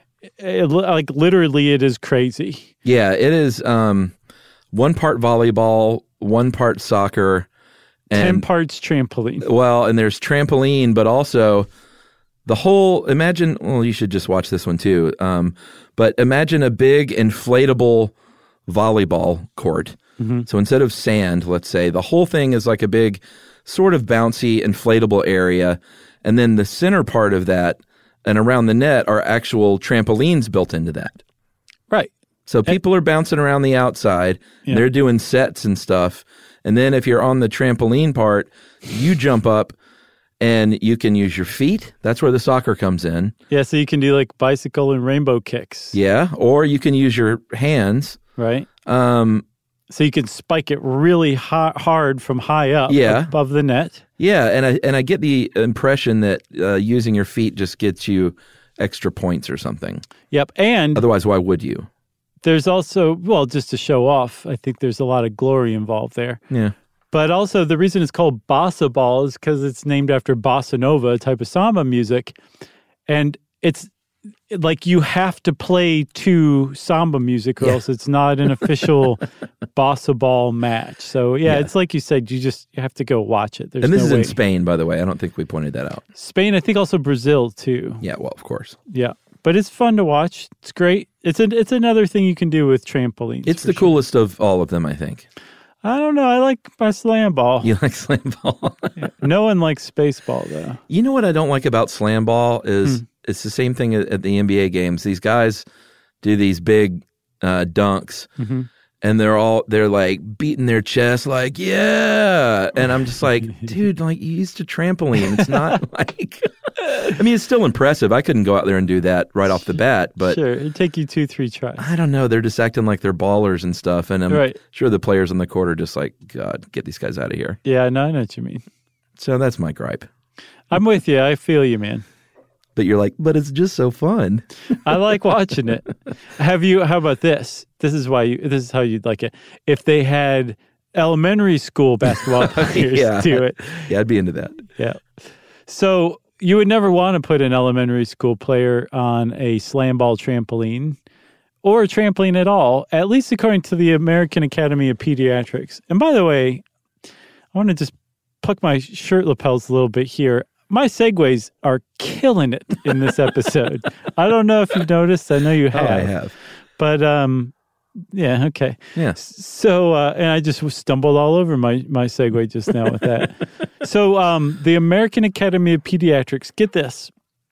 It, like literally, it is crazy. Yeah, it is um, one part volleyball, one part soccer. And, Ten parts trampoline. Well, and there's trampoline, but also the whole, imagine, well, you should just watch this one too. Um, but imagine a big inflatable volleyball court. Mm-hmm. So instead of sand, let's say, the whole thing is like a big sort of bouncy inflatable area. And then the center part of that and around the net are actual trampolines built into that. Right. So people are bouncing around the outside. Yeah. They're doing sets and stuff. And then if you're on the trampoline part, you jump up and you can use your feet. That's where the soccer comes in. Yeah, so you can do like bicycle and rainbow kicks. Yeah, or you can use your hands. Right. Um, so you can spike it really high, hard from high up yeah. above the net. Yeah, and I and I get the impression that uh, using your feet just gets you extra points or something. Yep, and otherwise, why would you? There's also, well, just to show off, I think there's a lot of glory involved there. Yeah. But also the reason it's called Bossa Ball is because it's named after bossa nova, a type of samba music. And it's like you have to play to samba music or yeah. else it's not an official Bossa Ball match. So, yeah, yeah, it's like you said, you just you have to go watch it. There's and this no is way. in Spain, by the way. I don't think we pointed that out. Spain, I think also Brazil, too. Yeah, well, of course. Yeah. But it's fun to watch. It's great. It's a, it's another thing you can do with trampolines. It's the sure. coolest of all of them, I think. I don't know. I like my slam ball. You like slam ball? Yeah. No one likes space ball, though. You know what I don't like about slam ball is hmm. it's the same thing at, at the N B A games. These guys do these big uh, dunks, mm-hmm. and they're all they're like beating their chest, like yeah. And I'm just like, dude, like you used a trampoline. It's not like. I mean, it's still impressive. I couldn't go out there and do that right off the bat, but sure, it'd take you two, three tries. I don't know. They're just acting like they're ballers and stuff, and I'm right. sure the players on the court are just like, God, get these guys out of here. Yeah, no, I know what you mean. So that's my gripe. I'm with you. I feel you, man. But you're like, but it's just so fun. I like watching it. Have you? How about this? This is why you. This is how you'd like it. If they had elementary school basketball players yeah, do it, yeah, I'd be into that. Yeah. So. You would never want to put an elementary school player on a slam ball trampoline or a trampoline at all, at least according to the American Academy of Pediatrics. And by the way, I want to just pluck my shirt lapels a little bit here. My segues are killing it in this episode. I don't know if you've noticed. I know you have. Oh, I have. But, um, yeah, okay. Yeah. So, uh, and I just stumbled all over my, my segue just now with that. So, um, the American Academy of Pediatrics, get this,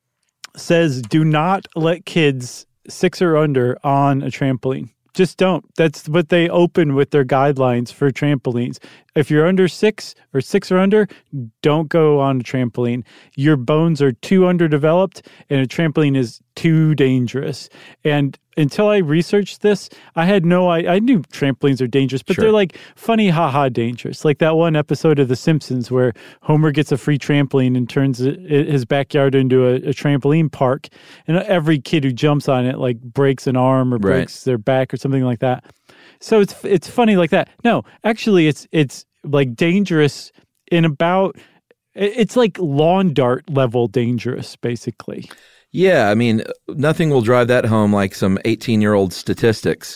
says do not let kids six or under on a trampoline. Just don't. That's what they open with their guidelines for trampolines. If you're under six or six or under, don't go on a trampoline. Your bones are too underdeveloped and a trampoline is too dangerous. And until I researched this, I had no I, I knew trampolines are dangerous, but sure. they're like funny haha dangerous. Like that one episode of The Simpsons where Homer gets a free trampoline and turns it, his backyard into a, a trampoline park. And every kid who jumps on it like breaks an arm or breaks right. their back or something like that. So it's it's funny like that. No, actually it's it's like dangerous in about it's like lawn dart level dangerous basically. Yeah, I mean, nothing will drive that home like some eighteen-year-old statistics.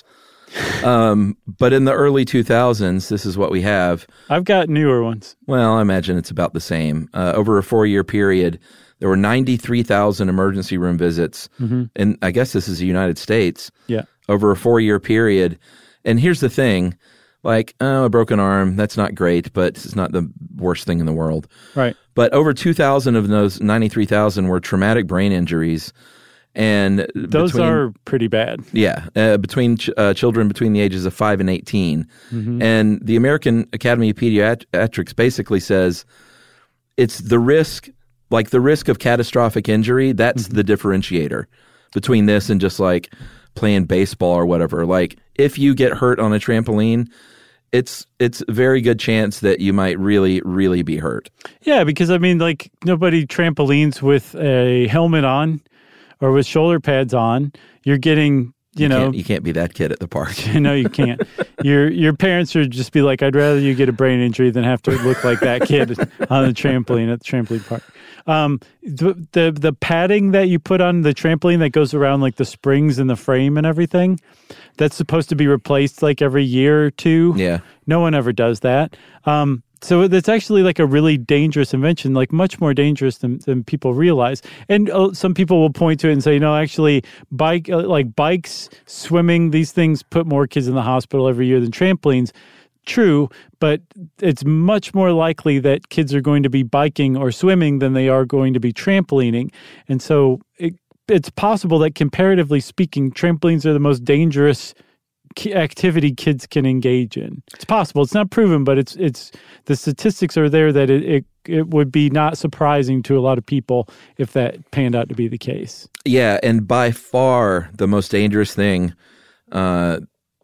Um, but in the early two thousands, this is what we have. I've got newer ones. Well, I imagine it's about the same. Uh, over a four-year period, there were ninety-three thousand emergency room visits. Mm-hmm. And I guess this is the United States. Yeah. Over a four-year period. And here's the thing. like, oh, a broken arm, that's not great, but it's not the worst thing in the world. Right. But over two thousand of those ninety-three thousand were traumatic brain injuries. And those between, are pretty bad. Yeah, uh, between ch- uh, children between the ages of five and eighteen. Mm-hmm. And the American Academy of Pediatrics basically says it's the risk, like the risk of catastrophic injury, that's mm-hmm. the differentiator between this and just like playing baseball or whatever. Like if you get hurt on a trampoline, it's it's a very good chance that you might really, really be hurt. Yeah, because I mean, like nobody trampolines with a helmet on or with shoulder pads on. You're getting, you, you know, can't, you can't be that kid at the park. No, you can't. Your your parents would just be like, I'd rather you get a brain injury than have to look like that kid on the trampoline at the trampoline park. Um, the, the the padding that you put on the trampoline that goes around like the springs and the frame and everything, that's supposed to be replaced like every year or two. Yeah. No one ever does that. Um, so it's actually like a really dangerous invention, like much more dangerous than, than people realize. And uh, some people will point to it and say, no, actually, bike uh, like bikes, swimming, these things put more kids in the hospital every year than trampolines. True, but it's much more likely that kids are going to be biking or swimming than they are going to be trampolining. And so it, it's possible that comparatively speaking, trampolines are the most dangerous activity kids can engage in. It's possible. It's not proven, but it's it's the statistics are there that it, it it would be not surprising to a lot of people if that panned out to be the case. Yeah, and by far the most dangerous thing uh,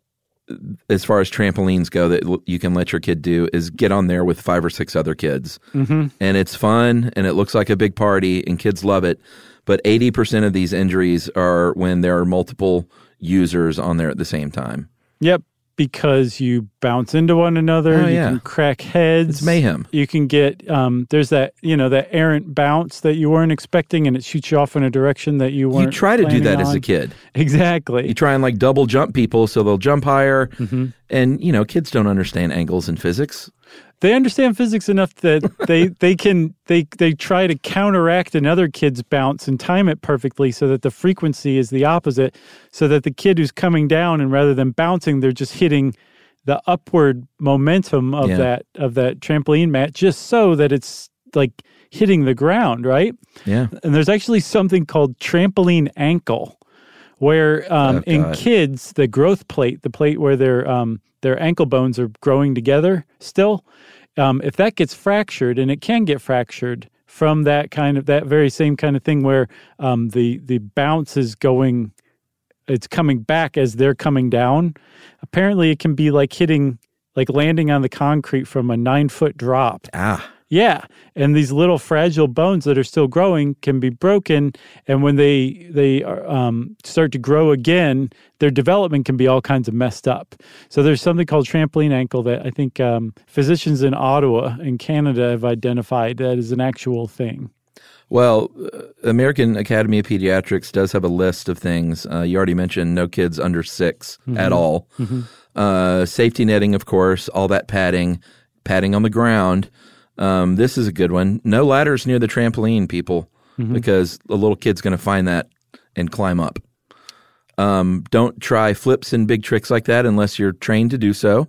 as far as trampolines go that you can let your kid do is get on there with five or six other kids. Mm-hmm. And it's fun, and it looks like a big party, and kids love it. But eighty percent of these injuries are when there are multiple users on there at the same time. Yep, because you bounce into one another, oh, you yeah. can crack heads. It's mayhem. You can get, um, there's that, you know, that errant bounce that you weren't expecting and it shoots you off in a direction that you weren't You try to do that on. as a kid. Exactly. You try and like double jump people so they'll jump higher. Mm-hmm. And, you know, kids don't understand angles in physics. They understand physics enough that they, they can they they try to counteract another kid's bounce and time it perfectly so that the frequency is the opposite, so that the kid who's coming down and rather than bouncing, they're just hitting the upward momentum of yeah. that of that trampoline mat just so that it's like hitting the ground, right? Yeah. And there's actually something called trampoline ankle, where um, oh, in kids the growth plate, the plate where their um, their ankle bones are growing together still. Um, if that gets fractured, and it can get fractured from that kind of that very same kind of thing where um, the the bounce is going, it's coming back as they're coming down. Apparently, it can be like hitting, like landing on the concrete from a nine foot drop. Ah. Yeah, and these little fragile bones that are still growing can be broken, and when they they um, start to grow again, their development can be all kinds of messed up. So there's something called trampoline ankle that I think um, physicians in Ottawa in Canada have identified that is an actual thing. Well, uh, American Academy of Pediatrics does have a list of things. Uh, you already mentioned no kids under six mm-hmm. at all. Mm-hmm. Uh, safety netting, of course, all that padding, padding on the ground. Um, this is a good one. No ladders near the trampoline, people, mm-hmm. because the little kid's going to find that and climb up. Um, don't try flips and big tricks like that unless you're trained to do so.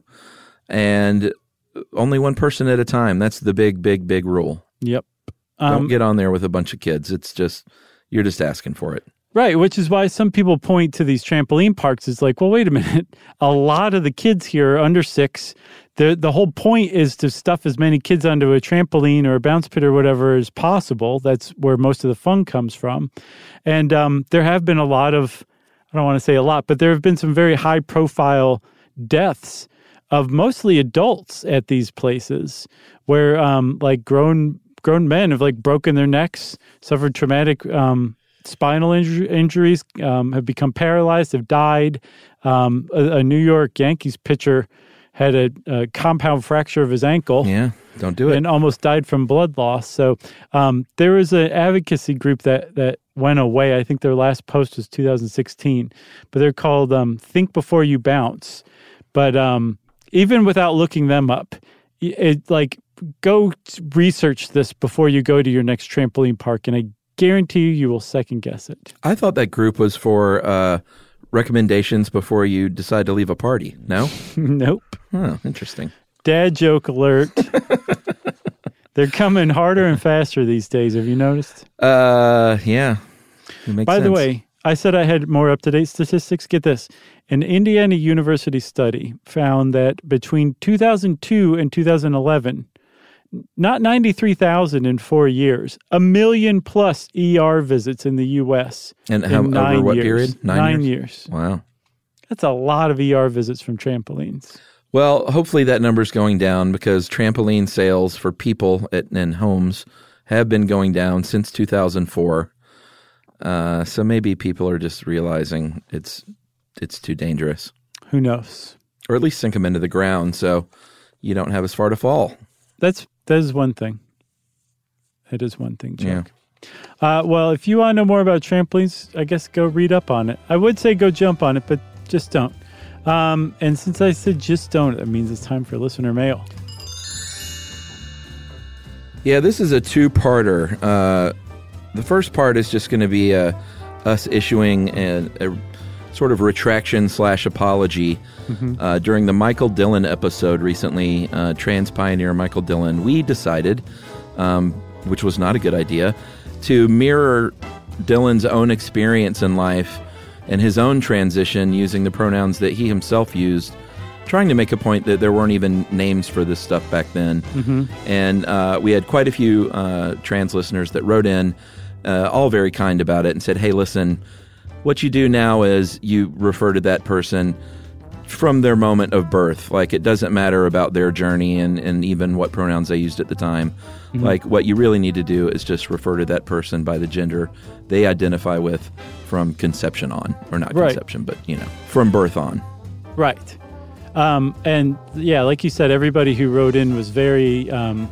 And only one person at a time. That's the big, big, big rule. Yep. Um, don't get on there with a bunch of kids. It's just, you're just asking for it. Right, which is why some people point to these trampoline parks. It's like, well, wait a minute. A lot of the kids here are under six. The the whole point is to stuff as many kids onto a trampoline or a bounce pit or whatever as possible. That's where most of the fun comes from. And um, there have been a lot of, I don't want to say a lot, but there have been some very high-profile deaths of mostly adults at these places where um, like grown grown men have like broken their necks, suffered traumatic um spinal inju- injuries, um, have become paralyzed, have died. Um, a, a New York Yankees pitcher had a, a compound fracture of his ankle. Yeah, don't do it. And almost died from blood loss. So um, there was an advocacy group that that went away. I think their last post was two thousand sixteen, but they're called um, Think Before You Bounce. But um, even without looking them up, it like go research this before you go to your next trampoline park, and I guarantee you, you will second guess it. I thought that group was for uh, recommendations before you decide to leave a party. No? Nope. Huh, interesting. Dad joke alert. They're coming harder and faster these days. Have you noticed? Uh, yeah. It makes By sense. the way, I said I had more up-to-date statistics. Get this. An Indiana University study found that between two thousand two and two thousand eleven, not ninety-three thousand in four years, a million plus E R visits in the U S And how, in nine over what years. period? Nine, Nine years? years. Wow. That's a lot of E R visits from trampolines. Well, hopefully that number's going down because trampoline sales for people at, in homes have been going down since two thousand four. Uh, so maybe people are just realizing it's it's too dangerous. Who knows? Or at least sink them into the ground so you don't have as far to fall. That's that is one thing. That is one thing, Chuck. Yeah. Uh, well, if you want to know more about trampolines, I guess go read up on it. I would say go jump on it, but just don't. Um, and since I said just don't, that means it's time for listener mail. Yeah, this is a two-parter. Uh, the first part is just going to be uh, us issuing a, a sort of retraction slash apology. Mm-hmm. Uh, during the Michael Dillon episode recently, uh, trans pioneer Michael Dillon, we decided, um, which was not a good idea, to mirror Dillon's own experience in life and his own transition using the pronouns that he himself used, trying to make a point that there weren't even names for this stuff back then. Mm-hmm. And uh, we had quite a few uh, trans listeners that wrote in, uh, all very kind about it, and said, hey, listen, what you do now is you refer to that person from their moment of birth. Like, it doesn't matter about their journey and, and even what pronouns they used at the time. Mm-hmm. Like, what you really need to do is just refer to that person by the gender they identify with from conception on. Or not right. conception, but, you know, from birth on. Right. Um, and, yeah, like you said, everybody who wrote in was very um,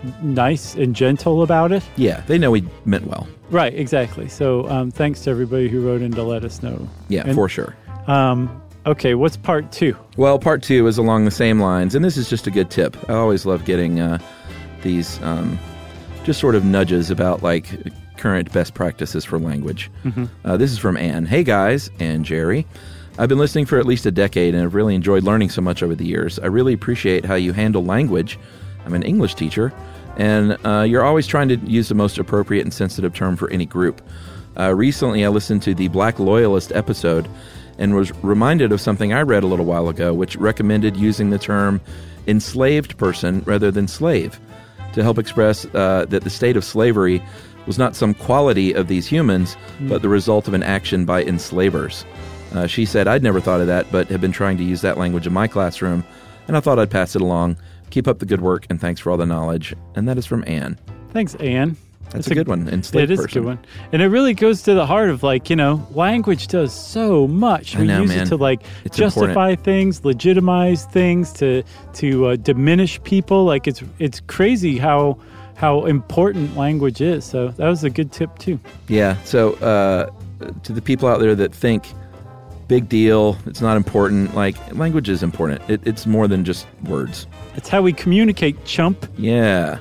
nice and gentle about it. Yeah, they know we meant well. Right, exactly. So um, thanks to everybody who wrote in to let us know. Yeah, and, for sure. Um, okay, what's part two? Well, part two is along the same lines, and this is just a good tip. I always love getting uh, these um, just sort of nudges about, like, current best practices for language. Mm-hmm. Uh, this is from Anne. Hey, guys, and Jerry. I've been listening for at least a decade and have really enjoyed learning so much over the years. I really appreciate how you handle language. I'm an English teacher, and uh, you're always trying to use the most appropriate and sensitive term for any group. Uh, recently, I listened to the Black Loyalist episode and was reminded of something I read a little while ago, which recommended using the term enslaved person rather than slave to help express uh, that the state of slavery was not some quality of these humans, mm. but the result of an action by enslavers. Uh, she said, I'd never thought of that, but have been trying to use that language in my classroom, and I thought I'd pass it along. Keep up the good work, and thanks for all the knowledge. And that is from Anne. Thanks, Anne. That's, That's a, a good one. Enslaved it is person. a good one. And it really goes to the heart of, like, you know, language does so much. We I know, use man. it to, like, it's justify important. things, legitimize things, to to uh, diminish people. Like, it's it's crazy how how important language is. So that was a good tip, too. Yeah. So uh, to the people out there that think, big deal, it's not important, like, language is important. It, it's more than just words. It's how we communicate, chump. Yeah.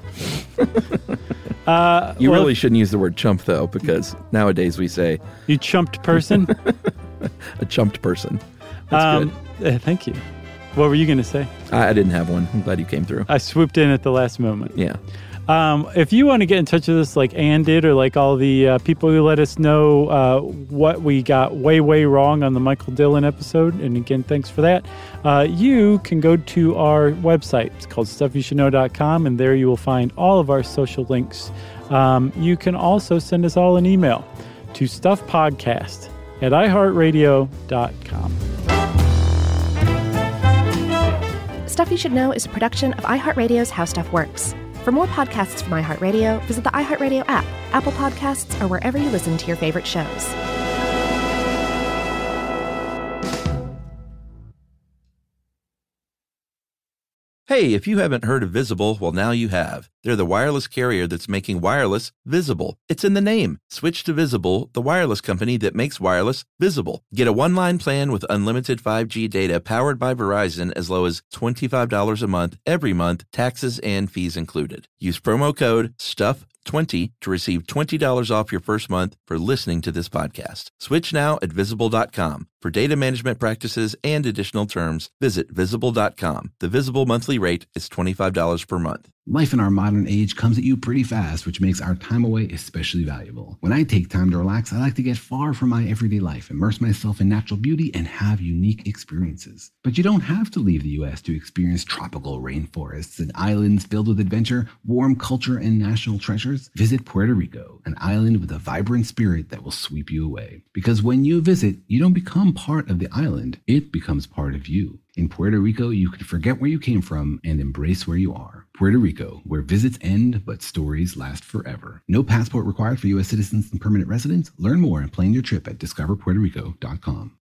uh, you well, really shouldn't use the word chump, though, because nowadays we say... You chumped person? A chumped person. That's um, good. Uh, thank you. What were you going to say? I, I didn't have one. I'm glad you came through. I swooped in at the last moment. Yeah. Um, if you want to get in touch with us like Ann did, or like all the uh, people who let us know uh, what we got way, way wrong on the Michael Dillon episode, and again, thanks for that, uh, you can go to our website. It's called stuff you should know dot com, and there you will find all of our social links. Um, you can also send us all an email to stuffpodcast at i heart radio dot com. Stuff You Should Know is a production of iHeartRadio's How Stuff Works. For more podcasts from iHeartRadio, visit the iHeartRadio app, Apple Podcasts, or wherever you listen to your favorite shows. Hey, if you haven't heard of Visible, well, now you have. They're the wireless carrier that's making wireless visible. It's in the name. Switch to Visible, the wireless company that makes wireless visible. Get a one-line plan with unlimited five G data powered by Verizon as low as twenty-five dollars a month, every month, taxes and fees included. Use promo code STUFF twenty to receive twenty dollars off your first month for listening to this podcast. Switch now at visible dot com. For data management practices and additional terms, visit visible dot com. The Visible monthly rate is twenty-five dollars per month. Life in our modern age comes at you pretty fast, which makes our time away especially valuable. When I take time to relax, I like to get far from my everyday life, immerse myself in natural beauty, and have unique experiences. But you don't have to leave the U S to experience tropical rainforests and islands filled with adventure, warm culture, and national treasures. Visit Puerto Rico, an island with a vibrant spirit that will sweep you away. Because when you visit, you don't become part of the island, it becomes part of you. In Puerto Rico, you can forget where you came from and embrace where you are. Puerto Rico, where visits end, but stories last forever. No passport required for U S citizens and permanent residents. Learn more and plan your trip at discover puerto rico dot com.